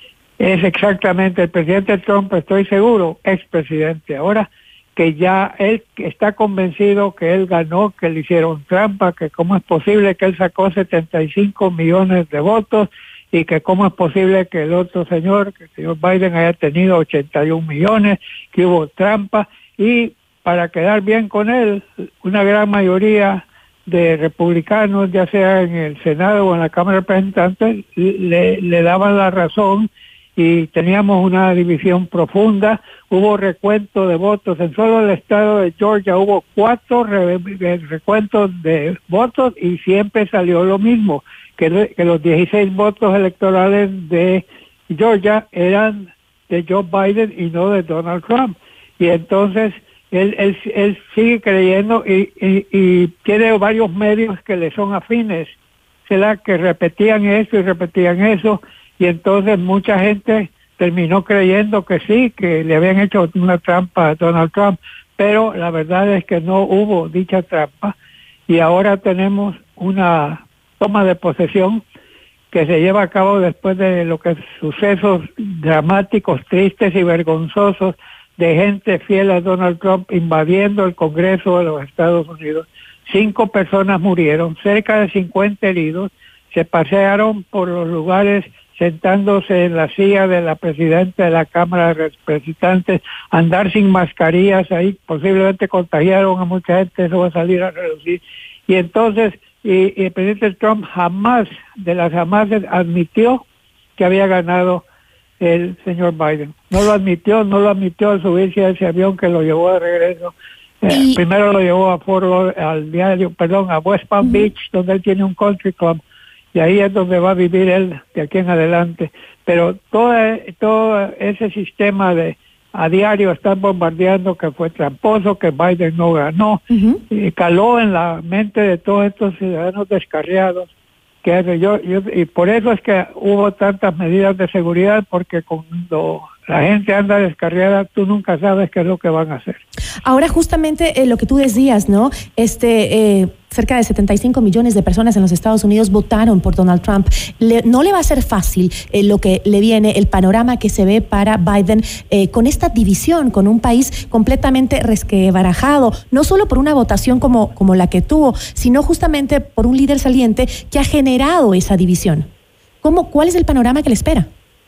Es exactamente el presidente Trump, estoy seguro, expresidente ahora, que ya él está convencido que él ganó, que le hicieron trampa, que cómo es posible que él sacó setenta y cinco millones de votos y que cómo es posible que el otro señor, que el señor Biden, haya tenido ochenta y un millones, que hubo trampa. Y para quedar bien con él, una gran mayoría de republicanos, ya sea en el Senado o en la Cámara de Representantes, le, le daban la razón, y teníamos una división profunda. Hubo recuento de votos. En solo el estado de Georgia hubo cuatro re recuentos de votos y siempre salió lo mismo, que, que los dieciséis votos electorales de Georgia eran de Joe Biden y no de Donald Trump. Y entonces él, él, él sigue creyendo y, y, y tiene varios medios que le son afines, será que repetían eso y repetían eso. Y entonces mucha gente terminó creyendo que sí, que le habían hecho una trampa a Donald Trump, pero la verdad es que no hubo dicha trampa, y ahora tenemos una toma de posesión que se lleva a cabo después de lo que sucesos dramáticos, tristes y vergonzosos de gente fiel a Donald Trump invadiendo el Congreso de los Estados Unidos. Cinco personas murieron, cerca de cincuenta heridos, se pasearon por los lugares sentándose en la silla de la presidenta de la Cámara de Representantes, andar sin mascarillas, ahí posiblemente contagiaron a mucha gente, eso va a salir a reducir. Y entonces, y, y el presidente Trump jamás, de las jamás, admitió que había ganado el señor Biden. No lo admitió, no lo admitió al subirse a ese avión que lo llevó de regreso. Eh, primero lo llevó a Fort, al diario, perdón, a West Palm uh-huh. Beach, donde él tiene un country club. Y ahí es donde va a vivir él de aquí en adelante. Pero todo, todo ese sistema de a diario están bombardeando que fue tramposo, que Biden no ganó, uh-huh. y caló en la mente de todos estos ciudadanos descarriados. Que yo, yo, y por eso es que hubo tantas medidas de seguridad, porque cuando la gente anda descarriada, tú nunca sabes qué es lo que van a hacer. Ahora justamente eh, lo que tú decías, ¿no? Este, eh, cerca de setenta y cinco millones de personas en los Estados Unidos votaron por Donald Trump. Le, no le va a ser fácil eh, lo que le viene, el panorama que se ve para Biden eh, con esta división, con un país completamente resquebrajado, no solo por una votación como, como la que tuvo, sino justamente por un líder saliente que ha generado esa división. ¿Cómo, ¿Cuál es el panorama que le espera?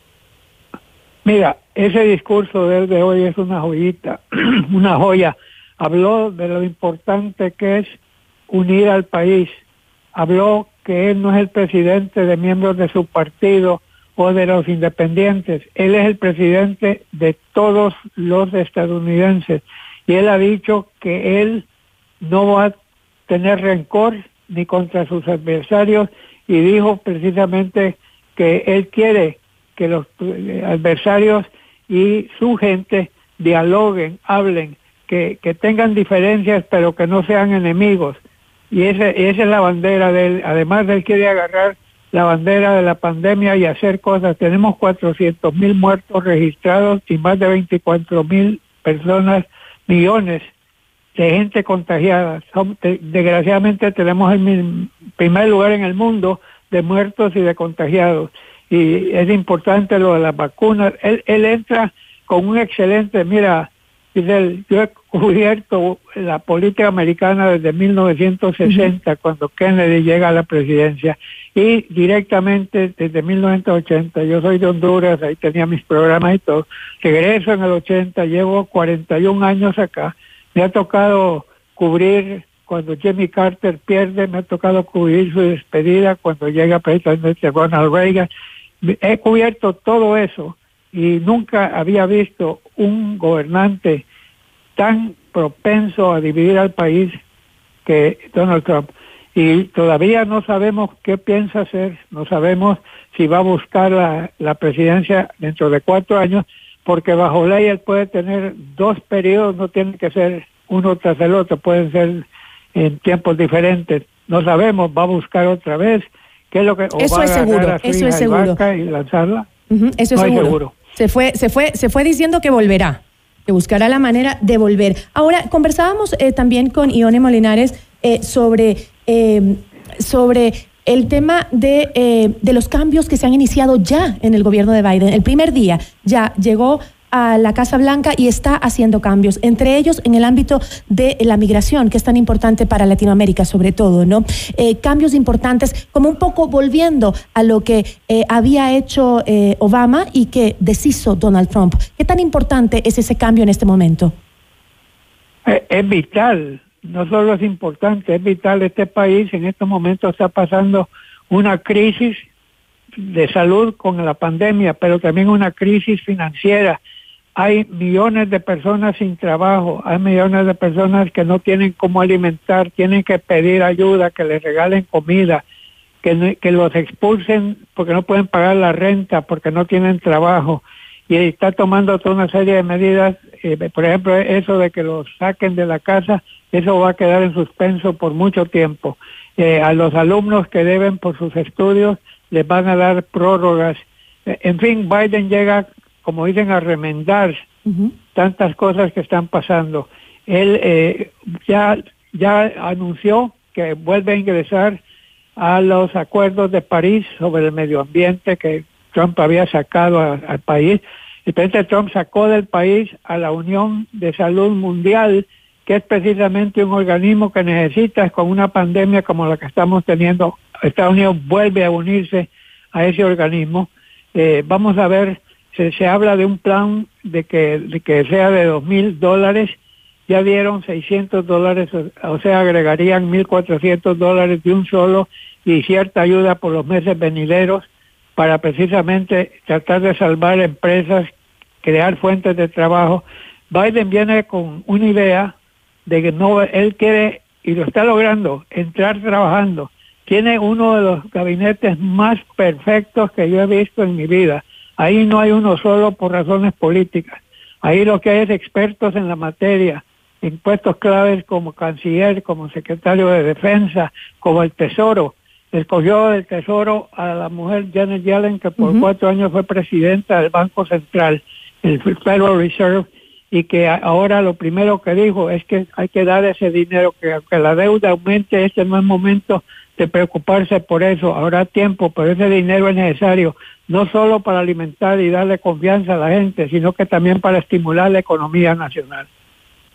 Mira, ese discurso de él de hoy es una joyita, una joya. Habló de lo importante que es unir al país. Habló que él no es el presidente de miembros de su partido o de los independientes. Él es el presidente de todos los estadounidenses y él ha dicho que él no va a tener rencor ni contra sus adversarios y dijo precisamente que él quiere que los adversarios y su gente dialoguen, hablen, que, que tengan diferencias pero que no sean enemigos. Y ese, esa es la bandera de él. Además, él quiere agarrar la bandera de la pandemia y hacer cosas. Tenemos cuatrocientos mil muertos registrados y más de veinticuatro mil personas, millones de gente contagiada. Son, de, desgraciadamente tenemos el primer lugar en el mundo de muertos y de contagiados. Y es importante lo de las vacunas. Él, él entra con un excelente, mira, Fidel, yo he cubierto la política americana desde mil novecientos sesenta, uh-huh. cuando Kennedy llega a la presidencia, y directamente desde mil novecientos ochenta, yo soy de Honduras, ahí tenía mis programas y todo, regreso en el ochenta, llevo cuarenta y un años acá, me ha tocado cubrir cuando Jimmy Carter pierde, me ha tocado cubrir su despedida cuando llega precisamente Ronald Reagan, he cubierto todo eso, y nunca había visto un gobernante tan propenso a dividir al país que Donald Trump. Y todavía no sabemos qué piensa hacer, no sabemos si va a buscar la, la presidencia dentro de cuatro años, porque bajo ley él puede tener dos periodos, no tiene que ser uno tras el otro, pueden ser en tiempos diferentes. No sabemos, va a buscar otra vez, qué es lo que... Eso o va es a seguro, a su eso hija es seguro. Y lanzarla. Uh-huh, eso es no seguro. seguro. Se fue, se fue, se fue diciendo que volverá, que buscará la manera de volver. Ahora, conversábamos eh, también con Ione Molinares eh, sobre, eh, sobre el tema de, eh, de los cambios que se han iniciado ya en el gobierno de Biden. El primer día ya llegó a la Casa Blanca y está haciendo cambios, entre ellos en el ámbito de la migración, que es tan importante para Latinoamérica sobre todo, ¿no? Eh, cambios importantes, como un poco volviendo a lo que eh, había hecho eh, Obama y que deshizo Donald Trump. ¿Qué tan importante es ese cambio en este momento? Es, es vital, no solo es importante, es vital. Este país en estos momentos está pasando una crisis de salud con la pandemia, pero también una crisis financiera. Hay millones de personas sin trabajo, hay millones de personas que no tienen cómo alimentar, tienen que pedir ayuda, que les regalen comida, que, que los expulsen porque no pueden pagar la renta, porque no tienen trabajo. Y está tomando toda una serie de medidas, eh, por ejemplo, eso de que los saquen de la casa, eso va a quedar en suspenso por mucho tiempo. Eh, a los alumnos que deben por sus estudios les van a dar prórrogas. Eh, en fin, Biden llega, como dicen, a remendar uh-huh. tantas cosas que están pasando. Él eh, ya, ya anunció que vuelve a ingresar a los acuerdos de París sobre el medio ambiente que Trump había sacado a, al país. El presidente Trump sacó del país a la Unión de Salud Mundial, que es precisamente un organismo que necesita, con una pandemia como la que estamos teniendo. Estados Unidos vuelve a unirse a ese organismo. Eh, vamos a ver, se, se habla de un plan de que, de que sea de dos mil dólares, ya dieron seiscientos dólares, o, o sea, agregarían mil cuatrocientos dólares de un solo y cierta ayuda por los meses venideros para precisamente tratar de salvar empresas, crear fuentes de trabajo. Biden viene con una idea de que no, él quiere, y lo está logrando, entrar trabajando. Tiene uno de los gabinetes más perfectos que yo he visto en mi vida. Ahí no hay uno solo por razones políticas. Ahí lo que hay es expertos en la materia, en puestos claves como canciller, como secretario de defensa, como el Tesoro. Escogió del Tesoro a la mujer Janet Yellen, que por uh-huh. cuatro años fue presidenta del Banco Central, el Federal Reserve, y que ahora lo primero que dijo es que hay que dar ese dinero, que aunque la deuda aumente, este no es momento de preocuparse por eso, habrá tiempo, pero ese dinero es necesario, no solo para alimentar y darle confianza a la gente, sino que también para estimular la economía nacional.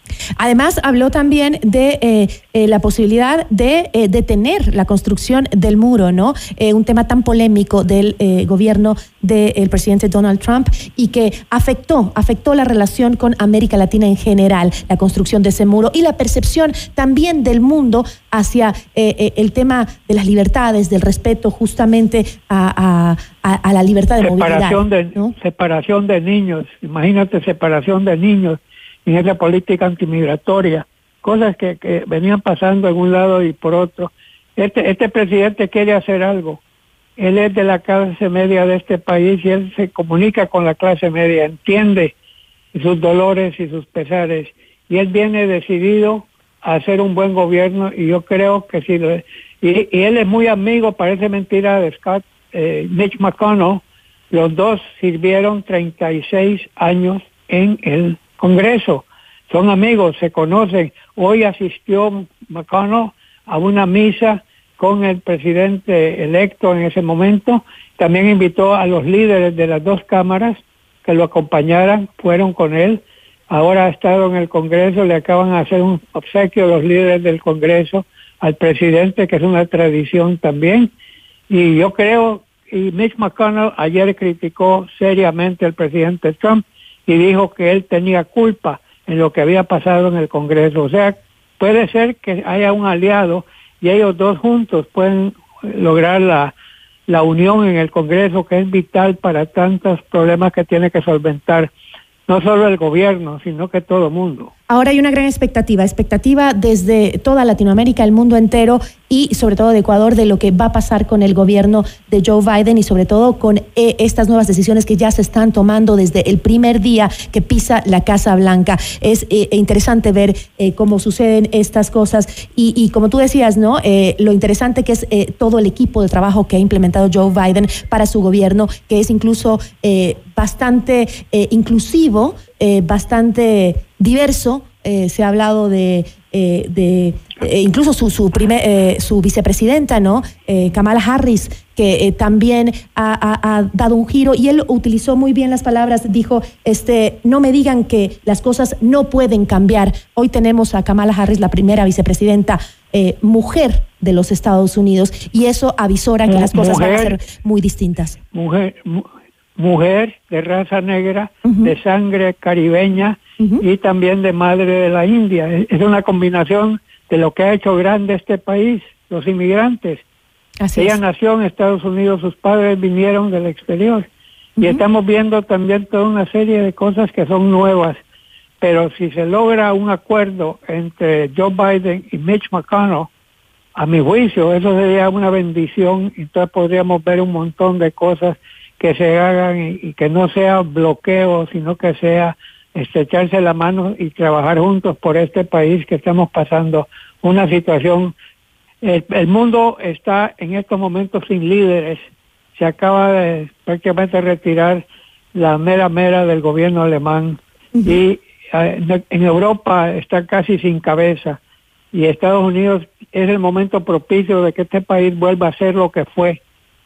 Además, habló también de eh, eh, la posibilidad de eh, detener la construcción del muro, ¿no? Eh, un tema tan polémico del eh, gobierno del presidente Donald Trump y que afectó, afectó la relación con América Latina en general, la construcción de ese muro y la percepción también del mundo hacia eh, eh, el tema de las libertades, del respeto justamente a, a, a la libertad de separación movilidad. De, ¿no? Separación de niños, imagínate separación de niños en esa política antimigratoria, cosas que, que venían pasando en un lado y por otro. Este, este presidente quiere hacer algo. Él es de la clase media de este país y él se comunica con la clase media, entiende sus dolores y sus pesares. Y él viene decidido a hacer un buen gobierno y yo creo que sí. Lo es. Y, y él es muy amigo, parece mentira, de Scott, eh, Mitch McConnell. Los dos sirvieron treinta y seis años en el Congreso, son amigos, se conocen. Hoy asistió McConnell a una misa con el presidente electo en ese momento. También invitó a los líderes de las dos cámaras que lo acompañaran, fueron con él. Ahora ha estado en el Congreso, le acaban de hacer un obsequio a los líderes del Congreso al presidente, que es una tradición también. Y yo creo, y Mitch McConnell ayer criticó seriamente al presidente Trump y dijo que él tenía culpa en lo que había pasado en el Congreso. O sea, puede ser que haya un aliado y ellos dos juntos pueden lograr la, la unión en el Congreso, que es vital para tantos problemas que tiene que solventar no solo el gobierno, sino que todo el mundo. Ahora hay una gran expectativa, expectativa desde toda Latinoamérica, el mundo entero y sobre todo de Ecuador, de lo que va a pasar con el gobierno de Joe Biden y sobre todo con eh, estas nuevas decisiones que ya se están tomando desde el primer día que pisa la Casa Blanca. Es eh, interesante ver eh, cómo suceden estas cosas y, y como tú decías, ¿no? Eh, lo interesante que es eh, todo el equipo de trabajo que ha implementado Joe Biden para su gobierno, que es incluso eh, bastante eh, inclusivo, eh, bastante diverso. Eh, se ha hablado de, eh, de eh, incluso su su, primer, eh, su vicepresidenta, ¿no? Eh, Kamala Harris, que eh, también ha, ha, ha dado un giro y él utilizó muy bien las palabras, dijo, este, no me digan que las cosas no pueden cambiar. Hoy tenemos a Kamala Harris, la primera vicepresidenta eh, mujer de los Estados Unidos y eso avisora que las cosas mujer, van a ser muy distintas. Mujer, mu mujer de raza negra, uh-huh. de sangre caribeña, uh-huh. y también de madre de la India. Es una combinación de lo que ha hecho grande este país, los inmigrantes. Así Ella es. nació en Estados Unidos, sus padres vinieron del exterior. Uh-huh. Y estamos viendo también toda una serie de cosas que son nuevas. Pero si se logra un acuerdo entre Joe Biden y Mitch McConnell, a mi juicio, eso sería una bendición. Entonces podríamos ver un montón de cosas que se hagan y, y que no sea bloqueo, sino que sea estrecharse la mano y trabajar juntos por este país que estamos pasando una situación. El, el mundo está en estos momentos sin líderes. Se acaba de prácticamente retirar la mera mera del gobierno alemán. Uh-huh. Y eh, en Europa está casi sin cabeza. Y Estados Unidos es el momento propicio de que este país vuelva a ser lo que fue.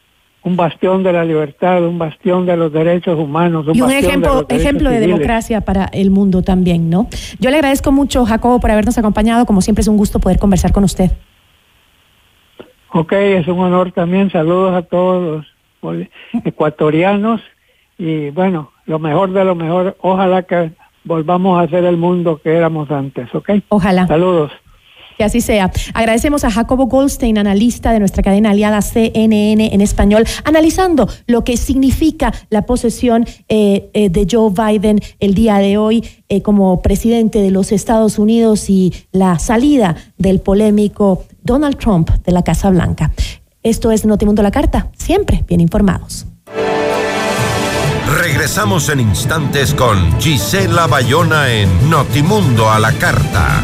Un bastión de la libertad, un bastión de los derechos humanos. Un y un ejemplo, de, ejemplo de democracia para el mundo también, ¿no? Yo le agradezco mucho, Jacobo, por habernos acompañado. Como siempre es un gusto poder conversar con usted. Ok, es un honor también. Saludos a todos los ecuatorianos. Y bueno, lo mejor de lo mejor. Ojalá que volvamos a ser el mundo que éramos antes, ¿ok? Ojalá. Saludos. Que así sea. Agradecemos a Jacobo Goldstein, analista de nuestra cadena aliada C N N en español, analizando lo que significa la posesión eh, eh, de Joe Biden el día de hoy eh, como presidente de los Estados Unidos y la salida del polémico Donald Trump de la Casa Blanca. Esto es Notimundo a la Carta, siempre bien informados. Regresamos en instantes con Gisela Bayona en Notimundo a la Carta.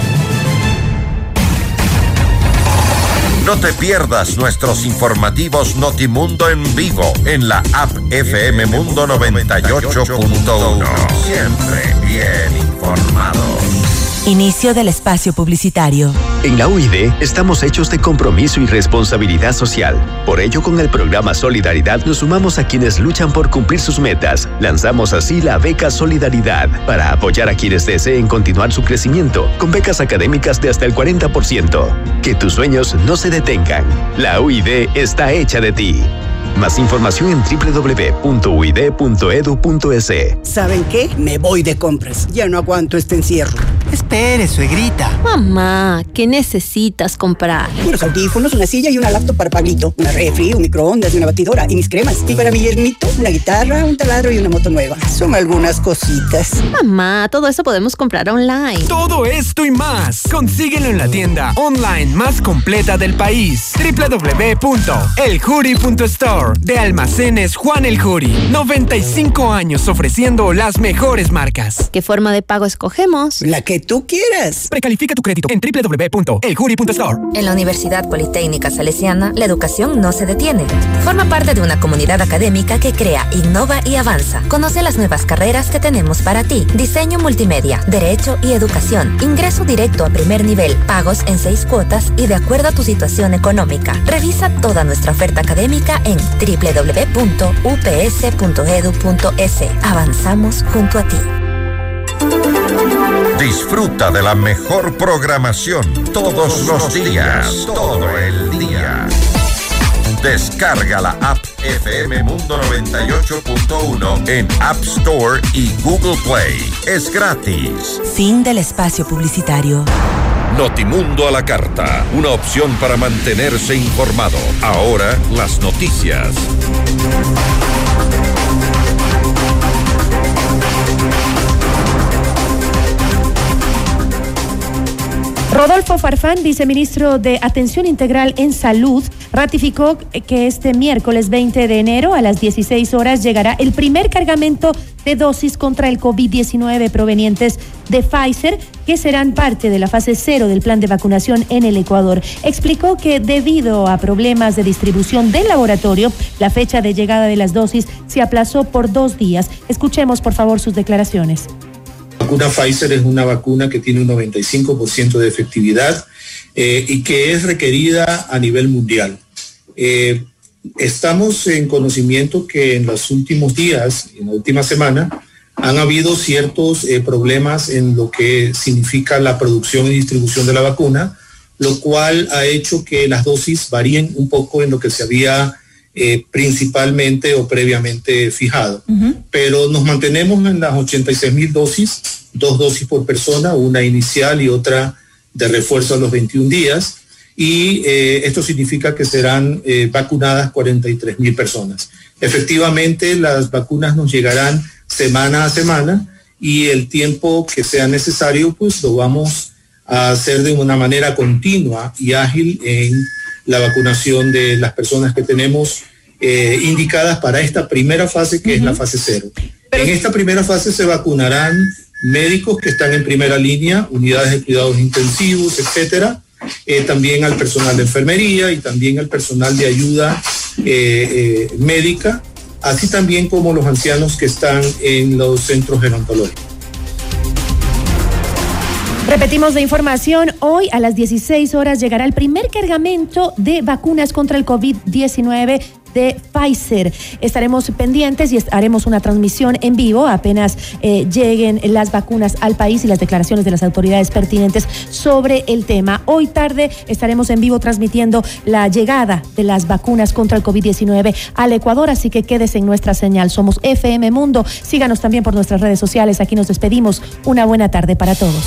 No te pierdas nuestros informativos Notimundo en vivo en la app F M Mundo noventa y ocho punto uno. Siempre bien informados. Inicio del espacio publicitario. En la U I D estamos hechos de compromiso y responsabilidad social. Por ello, con el programa Solidaridad nos sumamos a quienes luchan por cumplir sus metas. Lanzamos así la beca Solidaridad para apoyar a quienes deseen continuar su crecimiento con becas académicas de hasta el cuarenta por ciento. Que tus sueños no se detengan. La U I D está hecha de ti. Más información en doble u doble u doble u punto u i d punto e d u punto e s. ¿Saben qué? Me voy de compras. Ya no aguanto este encierro. Espere, suegrita. Mamá, ¿qué necesitas comprar? Unos audífonos, una silla y una laptop para Pablito. Una refri, un microondas y una batidora. Y mis cremas. Y para mi yernito, una guitarra, un taladro y una moto nueva. Son algunas cositas. Mamá, todo eso podemos comprar online. Todo esto y más. Consíguelo en la tienda online más completa del país. doble u doble u doble u punto el juri punto store. De Almacenes Juan el Juri. noventa y cinco años ofreciendo las mejores marcas. ¿Qué forma de pago escogemos? La que tú quieras. Precalifica tu crédito en doble u doble u doble u punto el juri punto store. En la Universidad Politécnica Salesiana, la educación no se detiene. Forma parte de una comunidad académica que crea, innova y avanza. Conoce las nuevas carreras que tenemos para ti. Diseño multimedia, derecho y educación. Ingreso directo a primer nivel. Pagos en seis cuotas y de acuerdo a tu situación económica. Revisa toda nuestra oferta académica en doble u doble u doble u punto u p s punto e d u punto e s. Avanzamos junto a ti. Disfruta de la mejor programación todos los días, todo el día. Descarga la app F M Mundo noventa y ocho punto uno en App Store y Google Play. Es gratis. Fin del espacio publicitario. Notimundo a la carta, una opción para mantenerse informado. Ahora las noticias. Rodolfo Farfán, viceministro de Atención Integral en Salud, ratificó que este miércoles veinte de enero a las dieciséis horas llegará el primer cargamento de dosis contra el COVID diecinueve provenientes de Pfizer, que serán parte de la fase cero del plan de vacunación en el Ecuador. Explicó que debido a problemas de distribución del laboratorio, la fecha de llegada de las dosis se aplazó por dos días. Escuchemos, por favor, sus declaraciones. La vacuna Pfizer es una vacuna que tiene un noventa y cinco por ciento de efectividad eh, y que es requerida a nivel mundial. Eh, estamos en conocimiento que en los últimos días, en la última semana, han habido ciertos eh, problemas en lo que significa la producción y distribución de la vacuna, lo cual ha hecho que las dosis varíen un poco en lo que se había eh, principalmente o previamente fijado. Uh-huh. Pero nos mantenemos en las ochenta y seis mil dosis, dos dosis por persona, una inicial y otra de refuerzo a los veintiún días, y eh, esto significa que serán eh, vacunadas cuarenta y tres mil personas. Efectivamente, las vacunas nos llegarán semana a semana y el tiempo que sea necesario, pues lo vamos a hacer de una manera continua y ágil en la vacunación de las personas que tenemos eh, indicadas para esta primera fase, que uh-huh. es la fase cero. Pero... En esta primera fase se vacunarán médicos que están en primera línea, unidades de cuidados intensivos, etcétera, eh, también al personal de enfermería y también al personal de ayuda eh, eh, médica, así también como los ancianos que están en los centros gerontológicos. Repetimos la información, hoy a las dieciséis horas llegará el primer cargamento de vacunas contra el COVID diecinueve de Pfizer. Estaremos pendientes y haremos una transmisión en vivo apenas eh, lleguen las vacunas al país y las declaraciones de las autoridades pertinentes sobre el tema. Hoy tarde estaremos en vivo transmitiendo la llegada de las vacunas contra el COVID diecinueve al Ecuador, así que quédese en nuestra señal. Somos F M Mundo. Síganos también por nuestras redes sociales. Aquí nos despedimos. Una buena tarde para todos.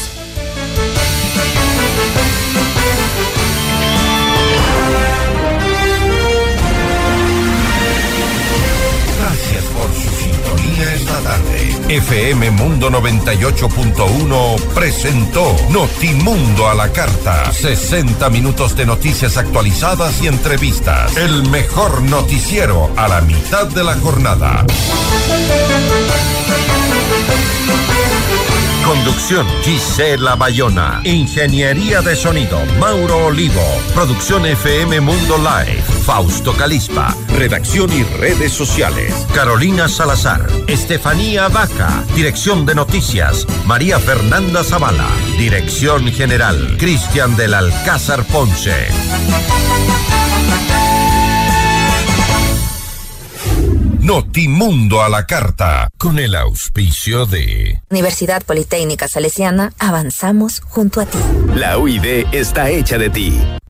F M Mundo noventa y ocho punto uno presentó Notimundo a la carta. sesenta minutos de noticias actualizadas y entrevistas. El mejor noticiero a la mitad de la jornada. Conducción Gisela Bayona. Ingeniería de sonido Mauro Olivo. Producción F M Mundo Live Fausto Calispa. Redacción y redes sociales Carolina Salazar, Estefanía Vaca. Dirección de noticias María Fernanda Zavala. Dirección general Cristian del Alcázar Ponce. Notimundo a la carta, con el auspicio de Universidad Politécnica Salesiana, avanzamos junto a ti. La U I D está hecha de ti.